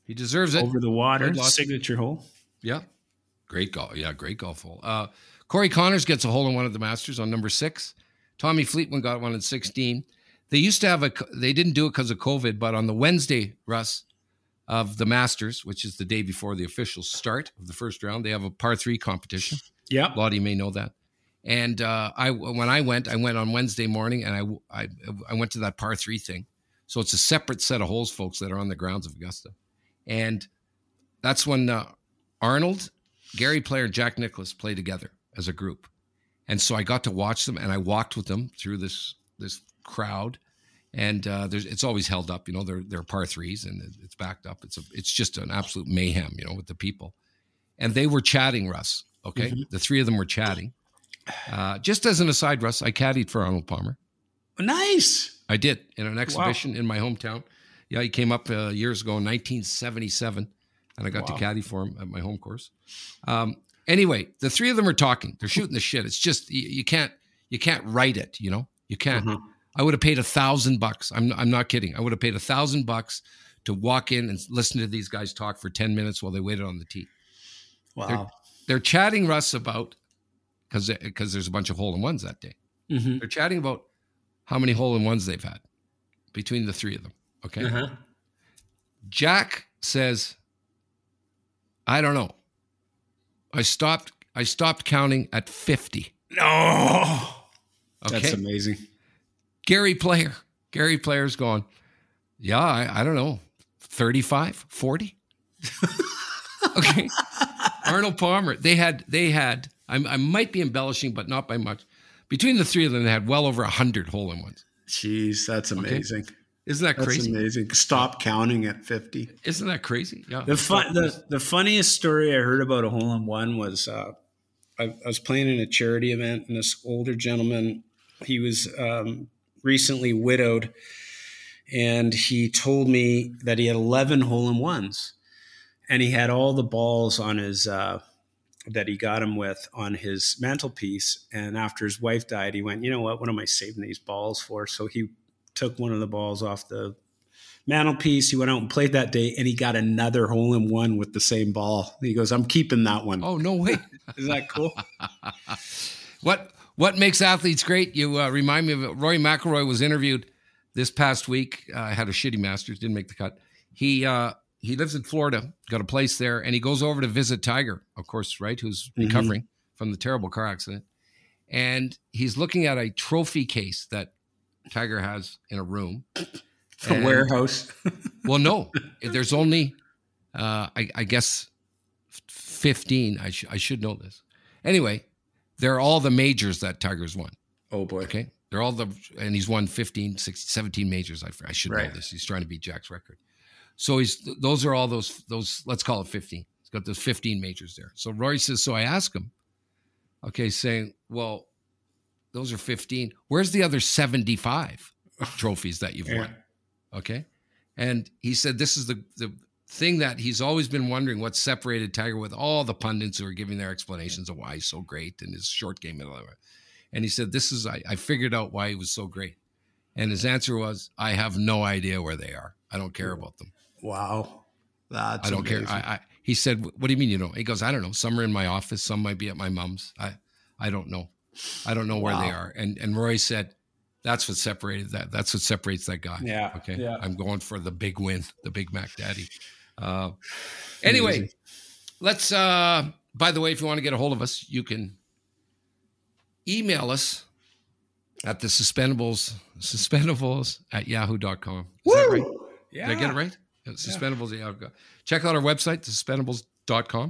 S2: He deserves it.
S3: Over the water,
S2: Good luck.
S3: signature hole.
S2: Yeah. Great golf. Yeah, great golf hole. Uh, Corey Connors gets a hole in one at the Masters on number six. Tommy Fleetwood got one at sixteen. They used to have a, they didn't do it because of COVID, but on the Wednesday, Russ, of the Masters, which is the day before the official start of the first round, they have a par three competition.
S3: Yeah.
S2: A lot of you may know that. And uh, I, when I went, I went on Wednesday morning, and I, I, I went to that par three thing. So it's a separate set of holes, folks, that are on the grounds of Augusta. And that's when uh, Arnold, Gary Player, and Jack Nicklaus play together as a group. And so I got to watch them, and I walked with them through this this crowd. And uh, there's it's always held up, you know. They're they're par threes, and it's backed up. It's a it's just an absolute mayhem, you know, with the people. And they were chatting, Russ. Okay, mm-hmm. The three of them were chatting. Uh, just as an aside, Russ, I caddied for Arnold Palmer.
S3: Nice.
S2: I did in an exhibition
S3: Wow.
S2: in my hometown. Yeah, he came up uh, years ago in nineteen seventy-seven, and I got wow. to caddy for him at my home course. Um, anyway, the three of them are talking. They're shooting the shit. It's just you, you can't you can't write it. You know, you can't. Mm-hmm. I would have paid a thousand bucks. I'm I'm not kidding. I would have paid a thousand bucks to walk in and listen to these guys talk for ten minutes while they waited on the tee.
S3: Wow.
S2: They're, they're chatting, Russ, about because because there's a bunch of hole in ones that day.
S3: Mm-hmm.
S2: They're chatting about how many hole in ones they've had between the three of them. Okay.
S3: Uh-huh.
S2: Jack says, I don't know. I stopped. I stopped counting at fifty.
S3: No.
S2: Okay.
S3: That's amazing.
S2: Gary Player. Gary Player's going, yeah, I, I don't know, thirty-five, forty. Okay. Arnold Palmer. They had, they had, I, I might be embellishing, but not by much. Between the three of them, they had well over one hundred hole-in-ones.
S3: Jeez, that's amazing. Okay.
S2: Isn't that crazy?
S3: That's amazing. Stop counting at fifty.
S2: Isn't that crazy? Yeah.
S3: The fun, the, the funniest story I heard about a hole-in-one was uh, I, I was playing in a charity event, and this older gentleman, he was um, recently widowed, and he told me that he had eleven hole-in-ones, and he had all the balls on his uh, that he got him with on his mantelpiece. And after his wife died, he went, you know what? What am I saving these balls for? So he took one of the balls off the mantelpiece. He went out and played that day, and he got another hole-in-one with the same ball. He goes, I'm keeping that one.
S2: Oh, no way.
S3: Isn't that cool?
S2: What what makes athletes great? You uh, remind me of it. Rory McIlroy was interviewed this past week. I uh, had a shitty Masters, didn't make the cut. He uh, he lives in Florida, got a place there, and he goes over to visit Tiger, of course, right, who's recovering mm-hmm. from the terrible car accident. And he's looking at a trophy case that Tiger has in a room.
S3: A warehouse.
S2: Well, no, there's only, uh, I, I guess, fifteen. I, sh- I should know this. Anyway, they're all the majors that Tiger's won.
S3: Oh, boy.
S2: Okay. They're all the, and he's won fifteen, sixteen, seventeen majors. I, I should
S3: right.
S2: know this. He's trying to beat Jack's record. So he's, those are all those, those, let's call it fifteen. He's got those fifteen majors there. So Rory says, so I ask him, okay, saying, well, those are fifteen. Where's the other seventy-five trophies that you've
S3: yeah.
S2: won? Okay. And he said, this is the, the thing that he's always been wondering what separated Tiger with all the pundits who are giving their explanations of why he's so great and his short game. And, and he said, this is, I, I figured out why he was so great. And his answer was, I have no idea where they are. I don't care about them.
S3: Wow. That's
S2: I don't
S3: amazing.
S2: care. I, I, he said, what do you mean you don't? He goes, I don't know. Some are in my office. Some might be at my mom's. I, I don't know. I don't know where
S3: wow.
S2: they are. And and Roy said, that's what separated that. That's what separates that guy.
S3: Yeah.
S2: Okay.
S3: Yeah.
S2: I'm going for the big win, the Big Mac Daddy. Uh, anyway, Amazing. let's, uh, by the way, if you want to get a hold of us, you can email us at the suspendables, suspendables at yahoo dot com. Is
S3: Woo!
S2: that right?
S3: Yeah.
S2: Did I get it right? Suspendables at yahoo. Check out our website, the suspendables dot com.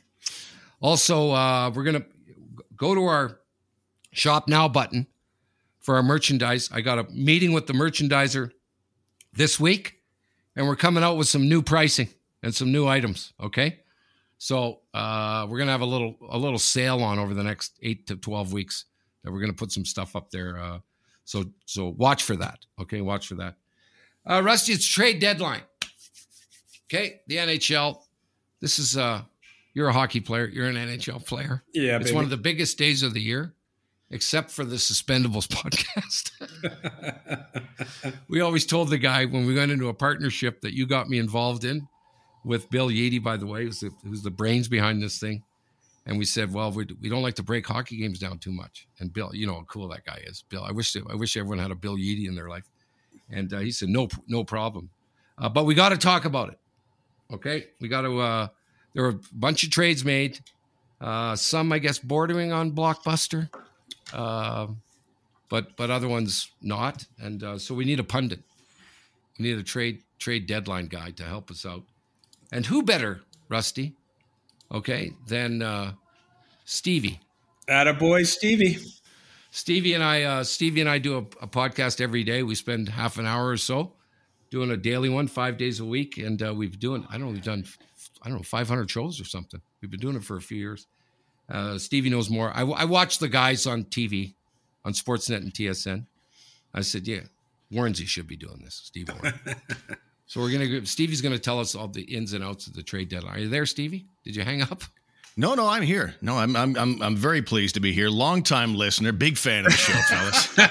S2: Also, uh, we're going to go to our Shop Now button for our merchandise. I got a meeting with the merchandiser this week, and we're coming out with some new pricing and some new items, okay? So uh, we're going to have a little a little sale on over the next eight to twelve weeks that we're going to put some stuff up there. Uh, so so watch for that, okay? Watch for that. Uh, Rusty, it's trade deadline. Okay, the N H L. This is, uh, you're a hockey player. You're an N H L player.
S3: Yeah,
S2: It's
S3: baby.
S2: one of the biggest days of the year, except for the Suspendables podcast. We always told the guy when we went into a partnership that you got me involved in with Bill Yeedy, by the way, who's the, who's the brains behind this thing. And we said, well, we, we don't like to break hockey games down too much. And Bill, you know how cool that guy is. Bill, I wish I wish everyone had a Bill Yeedy in their life. And uh, he said, no, no problem. Uh, but we got to talk about it. Okay, we got to. Uh, there were a bunch of trades made. Uh, some, I guess, bordering on blockbuster, uh, but but other ones not. And uh, so we need a pundit. We need a trade trade deadline guy to help us out. And who better, Rusty? Okay, than uh, Stevie.
S3: Attaboy, Stevie.
S2: Stevie and I. Uh, Stevie and I do a, a podcast every day. We spend half an hour or so doing a daily one, five days a week, and uh, we've doing. I don't know. We've done. I don't know, five hundred shows or something. We've been doing it for a few years. Uh, Stevie knows more. I, I watch the guys on T V, on Sportsnet and T S N. I said, yeah, Warrensy should be doing this, Steve Warren. So we're going to, Stevie's going to tell us all the ins and outs of the trade deadline. Are you there, Stevie? Did you hang up?
S4: No, no, I'm here. No, I'm I'm I'm I'm very pleased to be here. Long-time listener, big fan of the show, fellas.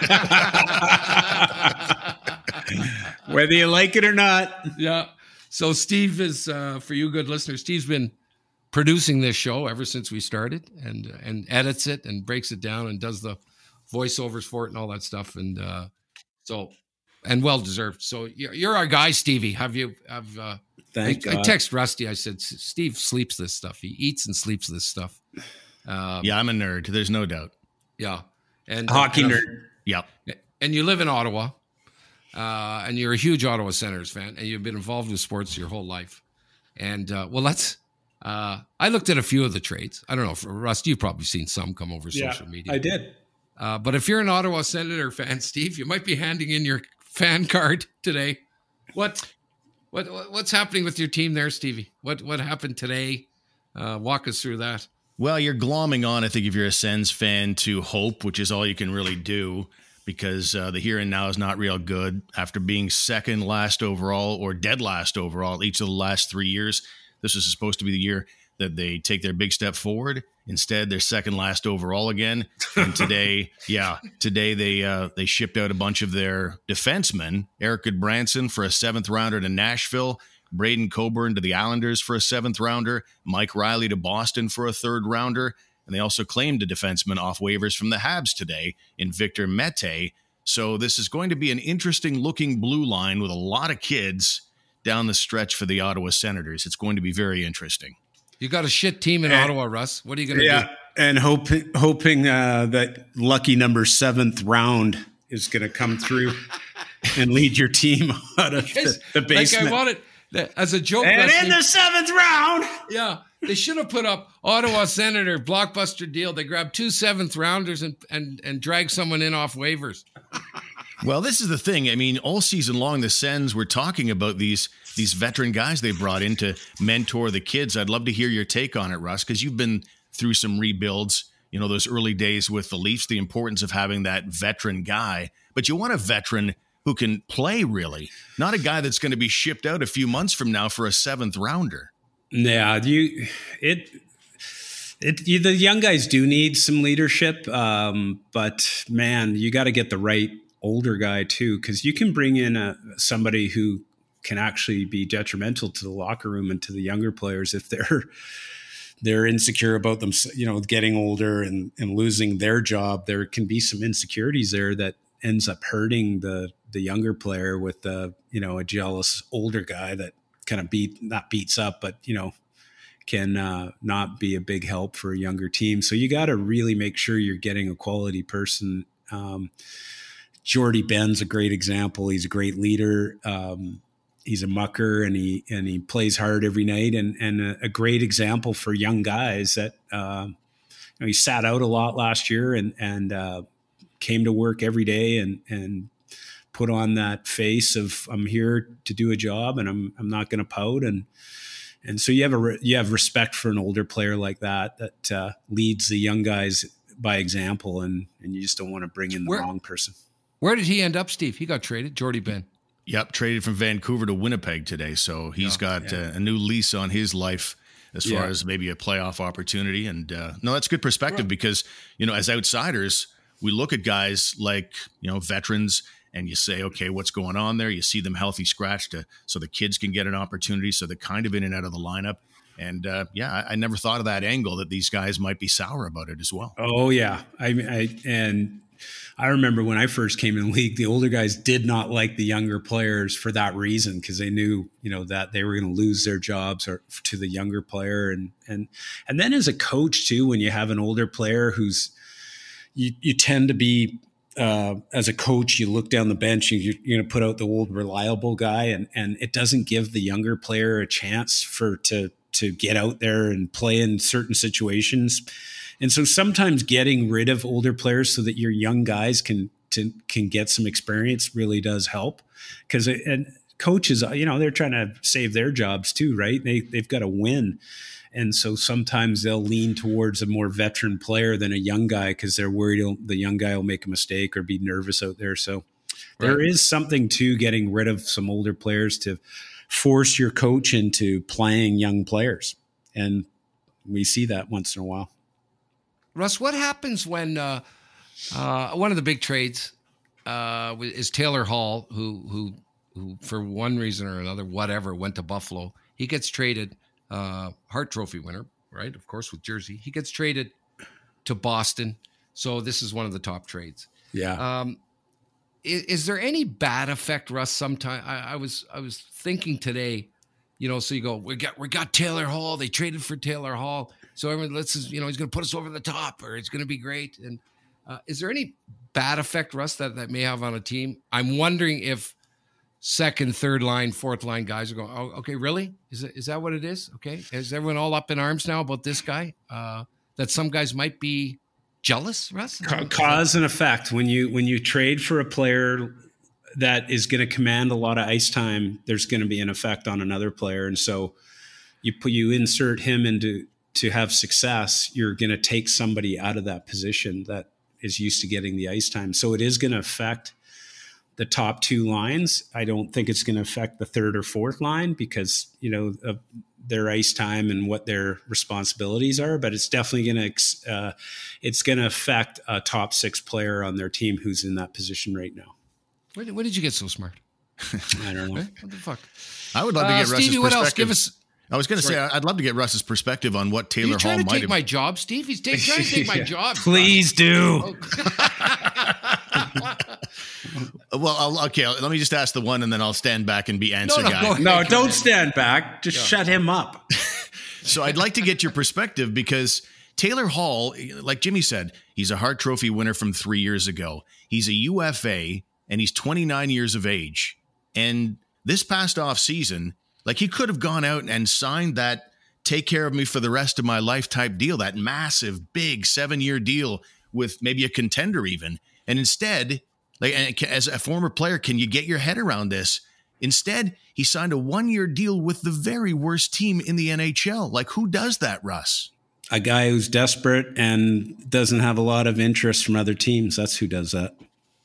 S3: Whether you like it or not.
S2: Yeah. So Steve is, uh, for you good listeners, Steve's been producing this show ever since we started, and and edits it and breaks it down and does the voiceovers for it and all that stuff. And uh, so, and well deserved. So you're, you're our guy, Stevie. Have you? Have uh,
S3: Thank
S2: I, I
S3: God.
S2: text Rusty. I said, Steve sleeps this stuff. He eats and sleeps this stuff. Um,
S4: Yeah, I'm a nerd. There's no doubt.
S2: Yeah. And
S3: Hockey
S2: and,
S3: nerd.
S4: Yep.
S2: And you live in Ottawa. Uh, and you're a huge Ottawa Senators fan, and you've been involved with sports your whole life. And, uh, well, let's, uh, I looked at a few of the trades. I don't know, for Rust, you've probably seen some come over
S3: Yeah,
S2: social media.
S3: I did.
S2: Uh, but if you're an Ottawa Senator fan, Steve, you might be handing in your fan card today. What, what, what's happening with your team there, Stevie? What, what happened today? Uh, walk us through that.
S4: Well, you're glomming on, I think, if you're a Sens fan, to hope, which is all you can really do, because uh, the here and now is not real good. After being second last overall or dead last overall each of the last three years, this was supposed to be the year that they take their big step forward. Instead, they're second last overall again. And today, yeah, today they uh, they shipped out a bunch of their defensemen, Eric Goodbranson for a seventh rounder to Nashville, Braden Coburn to the Islanders for a seventh rounder, Mike Riley to Boston for a third rounder. And they also claimed a defenseman off waivers from the Habs today in Victor Mete. So this is going to be an interesting looking blue line with a lot of kids down the stretch for the Ottawa Senators. It's going to be very interesting.
S2: You got a shit team in
S3: And-
S2: Ottawa, Russ. What are you going to
S3: Yeah,
S2: do?
S3: and hoping hoping uh, that lucky number seventh round is going to come through and lead your team out of the, the basement.
S2: Like I wanted, as a joke.
S3: and
S2: Rusty,
S3: in the seventh round,
S2: yeah, they should have put up Ottawa Senator blockbuster deal. They grabbed two seventh rounders and and and dragged someone in off waivers.
S4: Well, this is the thing. I mean, all season long, the Sens were talking about these these veteran guys they brought in to mentor the kids. I'd love to hear your take on it, Russ, because you've been through some rebuilds, you know, those early days with the Leafs, the importance of having that veteran guy. But you want a veteran who can play, really, not a guy that's going to be shipped out a few months from now for a seventh rounder.
S3: yeah, you it. It, you, the young guys do need some leadership, um, but man, you got to get the right older guy too, because you can bring in a, somebody who can actually be detrimental to the locker room and to the younger players if they're they're insecure about them, you know, getting older and, and losing their job. There can be some insecurities there that ends up hurting the the younger player with the, you know, a jealous older guy that kind of beat not beats up, but you know, can uh, not be a big help for a younger team. So you got to really make sure you're getting a quality person. Um, Jordy Ben's a great example. He's a great leader. Um, he's a mucker and he and he plays hard every night, and and a, a great example for young guys that uh, you know, he sat out a lot last year and and uh, came to work every day and and put on that face of I'm here to do a job and I'm I'm not going to pout. And And so you have a re- you have respect for an older player like that that uh, leads the young guys by example, and and you just don't want to bring in the
S2: Where-
S3: wrong person.
S2: Where did he end up, Steve? He got traded. Jordy Ben.
S4: Yep, traded from Vancouver to Winnipeg today. So he's
S2: Yeah,
S4: got
S3: yeah.
S4: Uh, a new lease on his life as far
S3: Yeah.
S4: as maybe a playoff opportunity. And uh, no, that's good perspective because, you know, as outsiders, we look at guys like, you know, veterans and you say, okay, what's going on there? You see them healthy scratch to, so the kids can get an opportunity. So they're kind of in and out of the lineup. And uh, yeah, I, I never thought of that angle, that these guys might be sour about it as well.
S3: Oh yeah. I, I, and I remember when I first came in the league, the older guys did not like the younger players for that reason, because they knew, you know, that they were going to lose their jobs or to the younger player. And, and, and then as a coach too, when you have an older player who's, you, you tend to be, Uh, as a coach, you look down the bench and you're, you're going to put out the old reliable guy, and, and it doesn't give the younger player a chance for to to get out there and play in certain situations. And so sometimes getting rid of older players so that your young guys can to, can get some experience really does help, because and coaches, you know, they're trying to save their jobs too, right? They they've got to win. And so sometimes they'll lean towards a more veteran player than a young guy, because they're worried the young guy will make a mistake or be nervous out there. So right. There is something to getting rid of some older players to force your coach into playing young players. And we see that once in a while.
S2: Russ, what happens when uh, uh, one of the big trades uh, is Taylor Hall, who, who, who for one reason or another, whatever, went to Buffalo. He gets traded. Uh, Hart Trophy winner, right? Of course, with Jersey. He gets traded to Boston. So this is one of the top trades.
S3: Yeah.
S2: Um, is, is there any bad effect, Russ? Sometime I, I was I was thinking today, you know. So you go, we got we got Taylor Hall. They traded for Taylor Hall. So everyone, let's you know, he's going to put us over the top, or it's going to be great. And uh, is there any bad effect, Russ, that that may have on a team? I'm wondering if second, third line, fourth line guys are going, oh, okay, really? Is it, is that what it is? Okay. Is everyone all up in arms now about this guy? Uh, that some guys might be jealous, Russ?
S3: Cause and effect. When you, when you trade for a player that is going to command a lot of ice time, there's going to be an effect on another player. And so you put, you insert him into, to have success, you're going to take somebody out of that position that is used to getting the ice time. So it is going to affect the top two lines. I don't think it's going to affect the third or fourth line, because, you know, of their ice time and what their responsibilities are, but it's definitely going to, uh, it's going to affect a top six player on their team who's in that position right now.
S2: When, when did you get so smart?
S3: I don't know.
S2: What the fuck?
S4: I would love to
S2: uh,
S4: get Russ's
S2: Stevie, what
S4: perspective.
S2: else? Give us.
S4: I was going to say, I'd love to get Russ's perspective on what Taylor
S2: Are you trying
S4: Hall
S2: to
S4: might
S2: take
S4: have.
S2: my job, Steve? He's take, trying to take my job.
S3: Please do.
S4: Well, I'll, okay, let me just ask the one, and then I'll stand back and be answer
S2: no, no,
S4: guy.
S3: No, don't stand back. Just yeah. shut him up.
S4: So I'd like to get your perspective, because Taylor Hall, like Jimmy said, he's a Hart Trophy winner from three years ago. He's a U F A, and he's twenty-nine years of age. And this past off season, like, he could have gone out and signed that take care of me for the rest of my life type deal, that massive, big seven-year deal with maybe a contender even. And instead, like, as a former player, can you get your head around this? Instead, he signed a one-year deal with the very worst team in the N H L. Like, who does that, Russ?
S3: A guy who's desperate and doesn't have a lot of interest from other teams. That's who does that.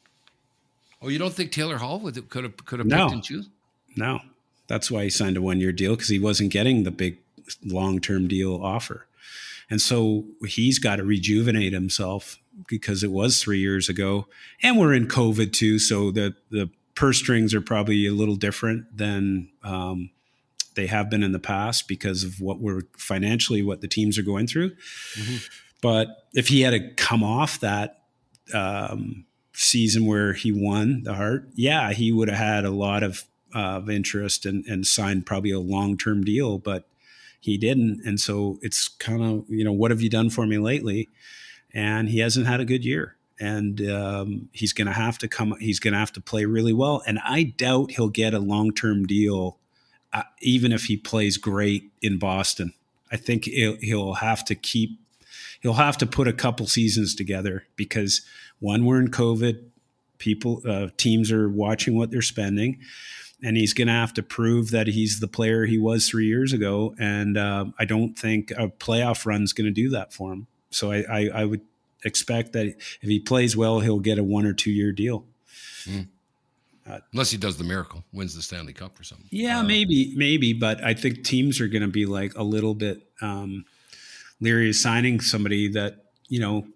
S2: Oh, you don't think Taylor Hall would could have could have
S3: no.
S2: picked and choose?
S3: No. That's why he signed a one-year deal, because he wasn't getting the big long-term deal offer. And so he's got to rejuvenate himself, because it was three years ago. And we're in COVID too, so the, the purse strings are probably a little different than um, they have been in the past, because of what we're financially, what the teams are going through. Mm-hmm. But if he had to come off that um, season where he won the Hart, yeah, he would have had a lot of uh, of interest and, and signed probably a long-term deal, but he didn't. And so it's kind of, you know, what have you done for me lately? And he hasn't had a good year. And um, he's going to have to come, he's going to have to play really well. And I doubt he'll get a long-term deal, uh, even if he plays great in Boston. I think he'll, he'll have to keep, he'll have to put a couple seasons together, because one, we're in COVID, people, uh, teams are watching what they're spending, and he's going to have to prove that he's the player he was three years ago. And uh, I don't think a playoff run is going to do that for him. So I, I, I would expect that if he plays well, he'll get a one or two year deal.
S2: Mm. Uh, Unless he does the miracle, wins the Stanley Cup or something.
S3: Yeah,
S2: uh,
S3: maybe, maybe. But I think teams are going to be like a little bit um, leery of signing somebody that, you know,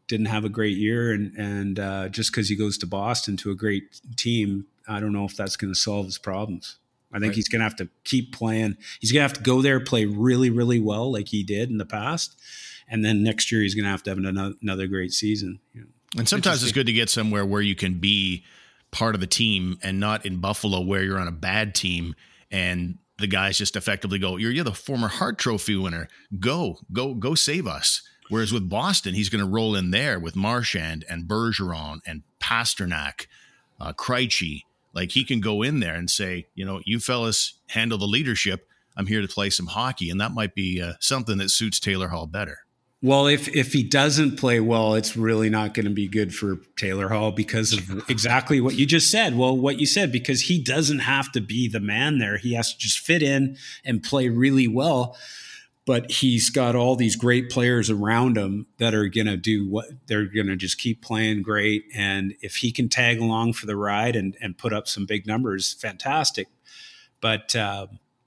S3: didn't have a great year, and and uh, just because he goes to Boston to a great team, I don't know if that's going to solve his problems. I think right. he's going to have to keep playing. He's going to have to go there, play really, really well like he did in the past, and then next year he's going to have to have another, another great season. You know,
S4: and sometimes it's good to get somewhere where you can be part of the team and not in Buffalo where you're on a bad team and the guys just effectively go, you're, you're the former Hart Trophy winner. Go, go, go save us. Whereas with Boston, he's going to roll in there with Marchand and Bergeron and Pasternak, uh, Krejci. Like he can go in there and say, you know, you fellas handle the leadership. I'm here to play some hockey. And that might be uh, something that suits Taylor Hall better.
S3: Well, if if he doesn't play well, it's really not going to be good for Taylor Hall because of exactly what you just said. Well, what you said, because he doesn't have to be the man there. He has to just fit in and play really well. But he's got all these great players around him that are going to do what they're going to just keep playing great. And if he can tag along for the ride and, and put up some big numbers, fantastic. But, uh,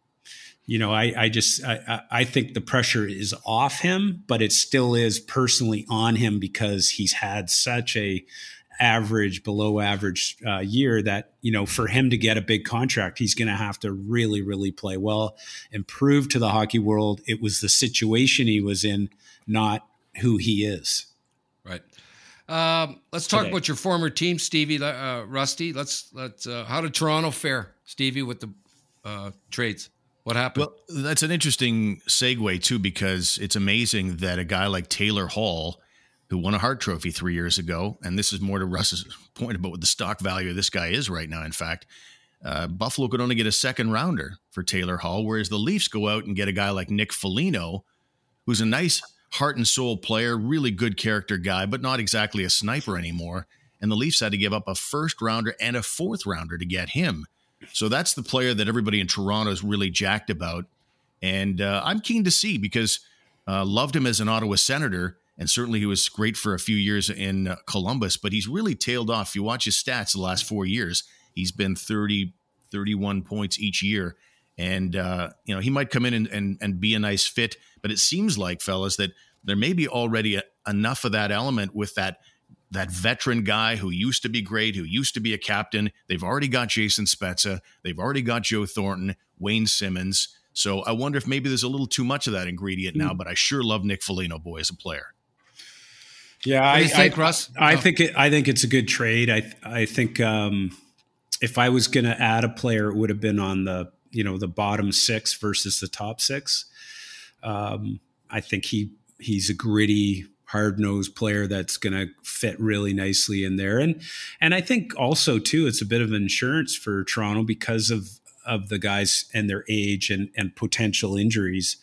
S3: you know, I, I just I, I think the pressure is off him, but it still is personally on him because he's had such a average, below average uh, year that, you know, for him to get a big contract, he's going to have to really, really play well and prove to the hockey world it was the situation he was in, not who he is.
S2: Right. Um, let's talk
S3: Today.
S2: about your former team, Stevie, uh, Rusty. Let's let's. Uh, how did Toronto fare, Stevie, with the uh, trades? What happened?
S4: Well, that's an interesting segue too, because it's amazing that a guy like Taylor Hall, who won a Hart Trophy three years ago, and this is more to Russ's point about what the stock value of this guy is right now. In fact, uh, Buffalo could only get a second rounder for Taylor Hall, whereas the Leafs go out and get a guy like Nick Foligno, who's a nice heart and soul player, really good character guy, but not exactly a sniper anymore. And the Leafs had to give up a first rounder and a fourth rounder to get him. So that's the player that everybody in Toronto is really jacked about. And uh, I'm keen to see because uh, loved him as an Ottawa Senator. And certainly he was great for a few years in uh, Columbus, but he's really tailed off. If you watch his stats the last four years, he's been thirty, thirty-one points each year. And, uh, you know, he might come in and, and, and be a nice fit, but it seems like, fellas, that there may be already a, enough of that element with that that veteran guy who used to be great, who used to be a captain. They've already got Jason Spezza. They've already got Joe Thornton, Wayne Simmons. So I wonder if maybe there's a little too much of that ingredient now, but I sure love Nick Foligno, boy, as a player.
S3: Yeah, I
S2: think,
S3: I,
S2: Russ?
S3: I
S2: No.
S3: think it, I think it's a good trade. I I think um, if I was going to add a player, it would have been on the you know the bottom six versus the top six. Um, I think he he's a gritty, hard-nosed player that's going to fit really nicely in there, and and I think also too it's a bit of insurance for Toronto because of of the guys and their age and and potential injuries.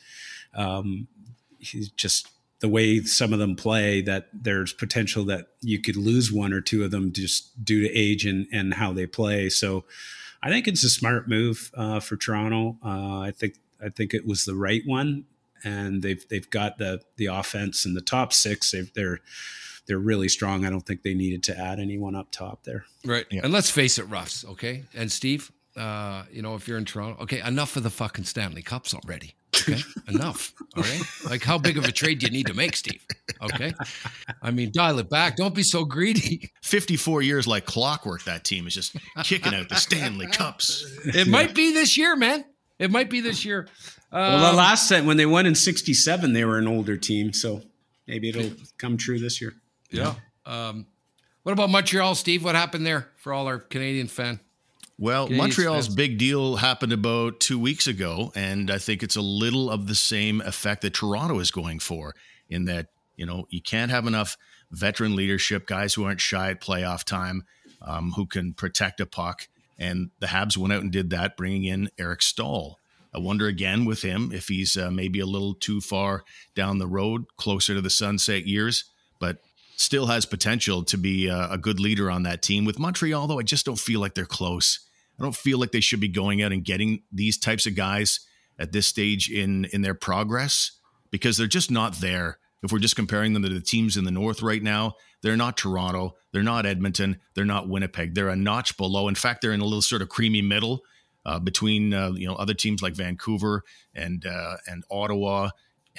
S3: Um, he's just. The way some of them play, that there's potential that you could lose one or two of them just due to age and, and how they play. So I think it's a smart move uh, for Toronto. Uh, I think I think it was the right one, and they've they've got the the offense in the top six. They've, they're they're really strong. I don't think they needed to add anyone up top there.
S2: Right.
S4: Yeah.
S2: And let's face it, Russ, okay? And Steve, uh, you know, if you're in Toronto, okay, enough of the fucking Stanley Cups already. Okay, enough. All right. Like, how big of a trade do you need to make, Steve? Okay. I mean, dial it back. Don't be so greedy.
S4: fifty-four years like clockwork, that team is just kicking out the Stanley Cups.
S2: It might be this year, man. It might be this year. Um,
S3: Well, the last set when they won in sixty-seven, they were an older team, so maybe it'll come true this year.
S2: yeah. Um, what about Montreal, Steve? What happened there for all our Canadian fan?
S4: Well,
S2: Canadian
S4: Montreal's
S2: fans.
S4: big deal happened about two weeks ago, and I think it's a little of the same effect that Toronto is going for, in that, you know, you can't have enough veteran leadership, guys who aren't shy at playoff time, um, who can protect a puck, and the Habs went out and did that, bringing in Eric Stahl. I wonder again with him if he's uh, maybe a little too far down the road, closer to the sunset years, but still has potential to be a, a good leader on that team. With Montreal, though, I just don't feel like they're close. I don't feel like they should be going out and getting these types of guys at this stage in, in their progress, because they're just not there. If we're just comparing them to the teams in the North right now, they're not Toronto, they're not Edmonton, they're not Winnipeg. They're a notch below. In fact, they're in a little sort of creamy middle uh, between uh, you know other teams like Vancouver and uh, and Ottawa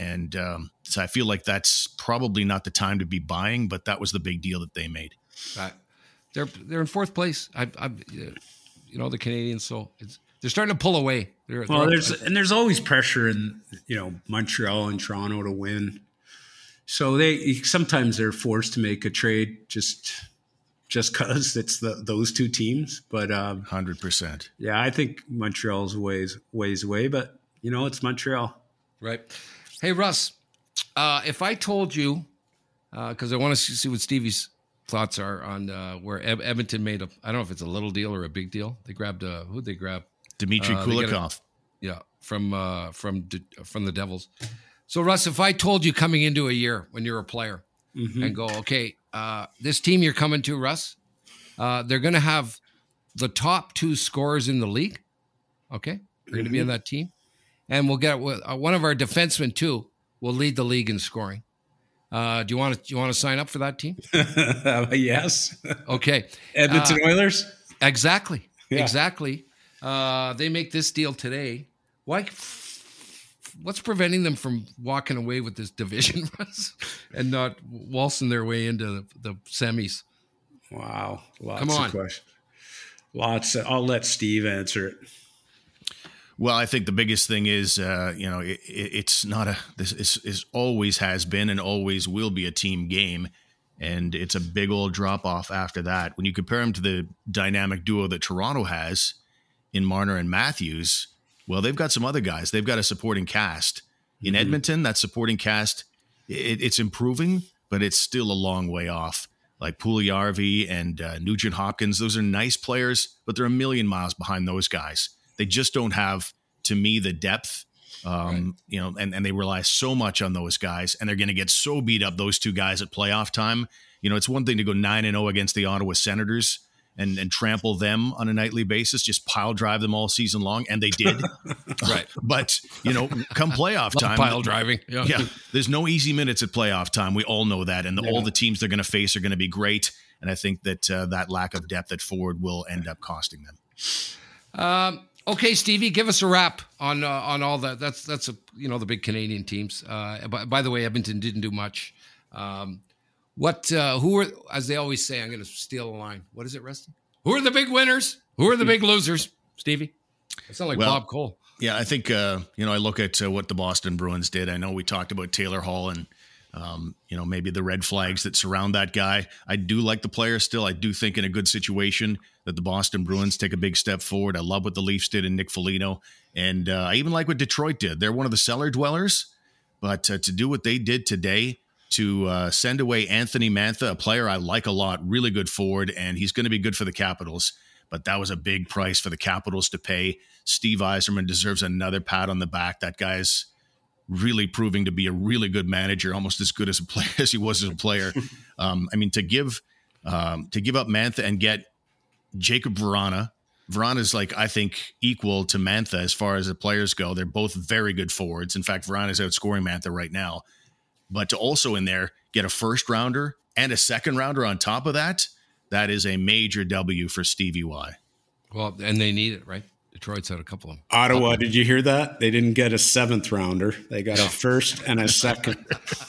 S4: And um, so I feel like that's probably not the time to be buying, but that was the big deal that they made.
S2: Right. They're they're in fourth place. I, I, you know, the Canadians. So it's, they're starting to pull away. They're,
S3: Well,
S2: they're
S3: there's
S2: up,
S3: and there's always pressure in, you know, Montreal and Toronto to win. So they sometimes they're forced to make a trade just just because it's the those two teams. But um,
S4: one hundred percent.
S3: Yeah, I think Montreal's ways ways away. But you know, it's Montreal.
S2: Right. Hey, Russ, uh, if I told you, because uh, I want to see what Stevie's thoughts are on uh, where Ed- Edmonton made a, I don't know if it's a little deal or a big deal. They grabbed, uh, who'd they grab?
S4: Dmitry
S2: uh,
S4: Kulikov.
S2: A, yeah, from uh, from from the Devils. So, Russ, if I told you coming into a year when you're a player mm-hmm. and go, okay, uh, this team you're coming to, Russ, uh, they're going to have the top two scorers in the league. Okay. They're mm-hmm. going to be in that team. And we'll get uh, one of our defensemen too. Will lead the league in scoring. Uh, do you want to? Do you want to sign up for that team?
S3: Yes.
S2: Okay.
S3: Edmonton
S2: uh,
S3: Oilers.
S2: Exactly.
S3: Yeah.
S2: Exactly. Uh, they make this deal today. Why? What's preventing them from walking away with this division and not waltzing their way into the, the semis?
S3: Wow. Lots
S2: Come on.
S3: of questions. Lots. Of, I'll let Steve answer it.
S4: Well, I think the biggest thing is, uh, you know, it, it, it's not a, this is, is always has been and always will be a team game. And it's a big old drop off after that. When you compare them to the dynamic duo that Toronto has in Marner and Matthews, well, they've got some other guys. They've got a supporting cast. In mm-hmm. Edmonton, that supporting cast, it, it's improving, but it's still a long way off. Like Puljujarvi and uh, Nugent Hopkins, those are nice players, but they're a million miles behind those guys. They just don't have, to me, the depth, um, right. you know, and, and they rely so much on those guys, and they're going to get so beat up, those two guys, at playoff time. You know, it's one thing to go nine and oh against the Ottawa Senators and, and trample them on a nightly basis, just pile drive them all season long, and they did.
S2: Right.
S4: But, you know, come playoff time.
S2: Pile driving. Yeah.
S4: yeah. There's no easy minutes at playoff time. We all know that. And the,
S3: yeah.
S4: all the teams they're going to face are going to be great. And I think that uh, that lack of depth at forward will end up costing them.
S2: Um, Okay, Stevie, give us a wrap on uh, on all that. That's that's a, you know, the big Canadian teams. Uh, by, by the way, Edmonton didn't do much. Um, what? Uh, who are? As they always say, I'm going to steal a line. What is it, Rusty? Who are the big winners? Who are the big losers? Stevie, it sounds like
S4: well,
S2: Bob Cole.
S4: Yeah, I think uh, you know. I look at uh, what the Boston Bruins did. I know we talked about Taylor Hall and um, you know, maybe the red flags that surround that guy. I do like the player still. I do think in a good situation that the Boston Bruins take a big step forward. I love what the Leafs did in Nick Foligno. And uh, I even like what Detroit did. They're one of the cellar dwellers. But uh, to do what they did today, to uh, send away Anthony Mantha, a player I like a lot, really good forward, and he's going to be good for the Capitals. But that was a big price for the Capitals to pay. Steve Yzerman deserves another pat on the back. That guy's really proving to be a really good manager, almost as good as a player as he was as a player. um, I mean, to give um, to give up Mantha and get Jacob Vrana. Vrana is like, I think, equal to Mantha as far as the players go. They're both very good forwards. In fact, Vrana is outscoring Mantha right now. But to also in there get a first rounder and a second rounder on top of that, that is a major W for Stevie Y.
S2: Well, and they need it, right? Detroit's had a couple of them.
S3: Ottawa, did you hear that? They didn't get a seventh rounder. They got a first and a second.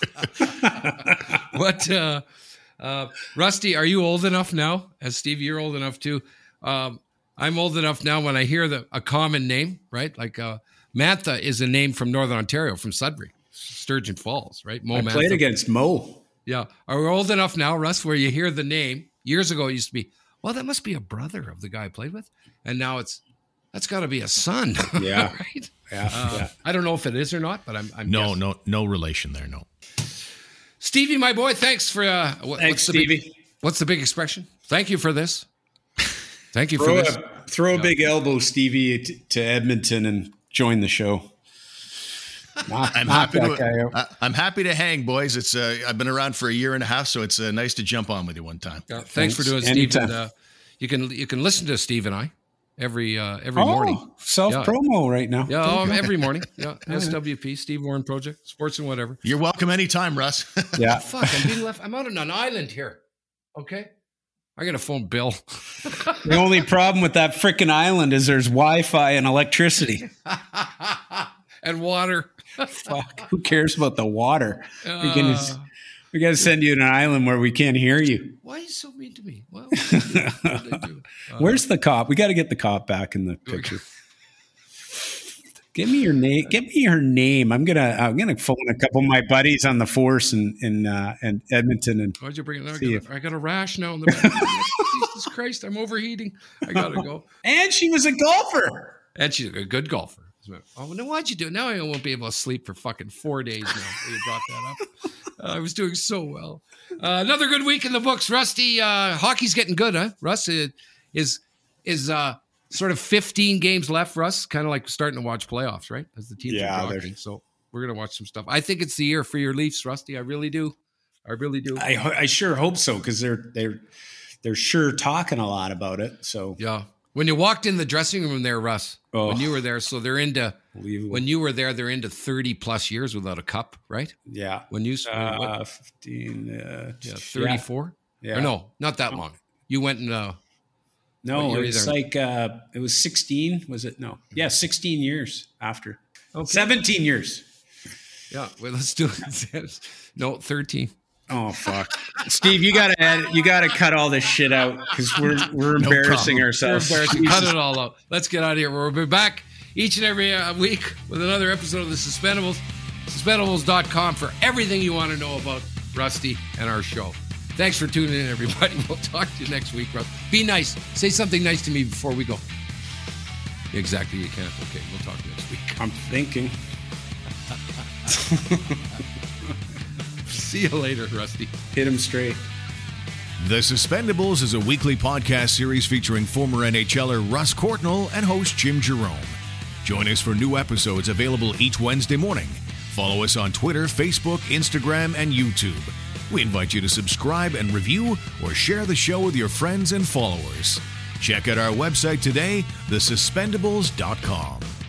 S2: What, uh, uh, Rusty, are you old enough now? As Steve, you're old enough too. Um, I'm old enough now when I hear the a common name, right? Like uh, Mantha is a name from Northern Ontario, from Sudbury, Sturgeon Falls, right? Mo
S3: I
S2: Mantha.
S3: played against Mo.
S2: Yeah. Are we old enough now, Russ, where you hear the name? Years ago, it used to be, well, that must be a brother of the guy I played with. And now it's, that's got to be a son.
S3: Yeah.
S2: Right?
S3: Yeah,
S2: uh,
S3: yeah.
S2: I don't know if it is or not, but I'm, I'm
S4: no,
S2: guessing.
S4: no, no relation there. No.
S2: Stevie, my boy, thanks for uh, what,
S3: Thanks,
S2: what's the
S3: Stevie.
S2: Big, what's the big expression? Thank you for this. Thank you
S3: Throw
S2: for this.
S3: a, throw a big elbow, Stevie, to, to Edmonton and join the show. Knock,
S4: I'm
S3: knock
S4: happy
S3: that guy
S4: to.
S3: out.
S4: I, I'm happy to hang, boys. It's uh, I've been around for a year and a half, so it's uh, nice to jump on with you one time.
S2: Yeah, thanks,
S3: Thanks.
S2: for doing it, Steve.
S3: Anytime.
S2: And, uh, you can you can listen to Steve and I every uh, every
S3: Oh,
S2: morning.
S3: self
S2: Yeah.
S3: promo right now.
S2: Yeah,
S3: There you
S2: um,
S3: go.
S2: every morning. Yeah, S W P, Steve Warren Project, Sports and Whatever.
S4: You're welcome anytime, Russ.
S3: Yeah.
S2: Fuck, I'm being left. I'm out on an island here. Okay, I got to phone Bill.
S3: The only problem with that freaking island is there's Wi-Fi and electricity.
S2: and water.
S3: Fuck. Who cares about the water?
S2: Uh,
S3: we can we got to send you to an island where we can't hear you.
S2: Why are you so mean to me? Well, what did I do? What did I do? Uh,
S3: Where's the cop? We got to get the cop back in the picture. Give me your name. Give me her name. I'm gonna. I'm gonna phone a couple of my buddies on the force in in uh, in Edmonton. And
S2: why'd you bring it? I
S3: see
S2: got, a, I got a rash now in the back. Jesus Christ! I'm overheating. I gotta go.
S3: And she was a golfer.
S2: And she's a good golfer. Oh, then why'd you do it? Now I won't be able to sleep for fucking four days now. You brought that up. Uh, I was doing so well. Uh, another good week in the books. Rusty, uh, hockey's getting good, huh? Russ uh, is is uh, sort of fifteen games left, Russ. Kind of like starting to watch playoffs, right? As the teams
S3: Yeah,
S2: are dropping. So we're gonna watch some stuff. I think it's the year for your Leafs, Rusty. I really do. I really do.
S3: I ho- I sure hope so because they're they're they're sure talking a lot about it. So
S2: yeah. When you walked in the dressing room there, Russ,
S3: Oh.
S2: when you were there, so they're into,
S3: Unbelievable.
S2: when you were there, they're into thirty plus years without a cup, right?
S3: yeah,
S2: When you,
S3: uh,
S2: what,
S3: fifteen, uh,
S2: yeah, thirty-four?
S3: Yeah.
S2: Or no, not that long. You went and, uh,
S3: No,
S2: What
S3: it
S2: year
S3: was
S2: either?
S3: like uh, it was sixteen. Was it? No, yeah, sixteen years after. seventeen years.
S2: yeah, well, let's do it. No, thirteen.
S3: Oh fuck, Steve, you gotta edit, you gotta cut all this shit out because we're we're
S4: No
S3: embarrassing
S4: problem.
S3: ourselves.
S2: We're embarrassing. Cut it all out. Let's get out of here. We'll be back each and every uh, week with another episode of The Suspendables. Suspendables dot com for everything you want to know about Rusty and our show. Thanks for tuning in, everybody. We'll talk to you next week, Russ. Be nice. Say something nice to me before we go. Exactly, you can't. Okay, we'll talk next week.
S3: I'm thinking.
S2: See you later, Rusty.
S3: Hit him straight.
S1: The Suspendables is a weekly podcast series featuring former N H L er Russ Courtnall and host Jim Jerome. Join us for new episodes available each Wednesday morning. Follow us on Twitter, Facebook, Instagram, and YouTube. We invite you to subscribe and review or share the show with your friends and followers. Check out our website today, the suspendables dot com.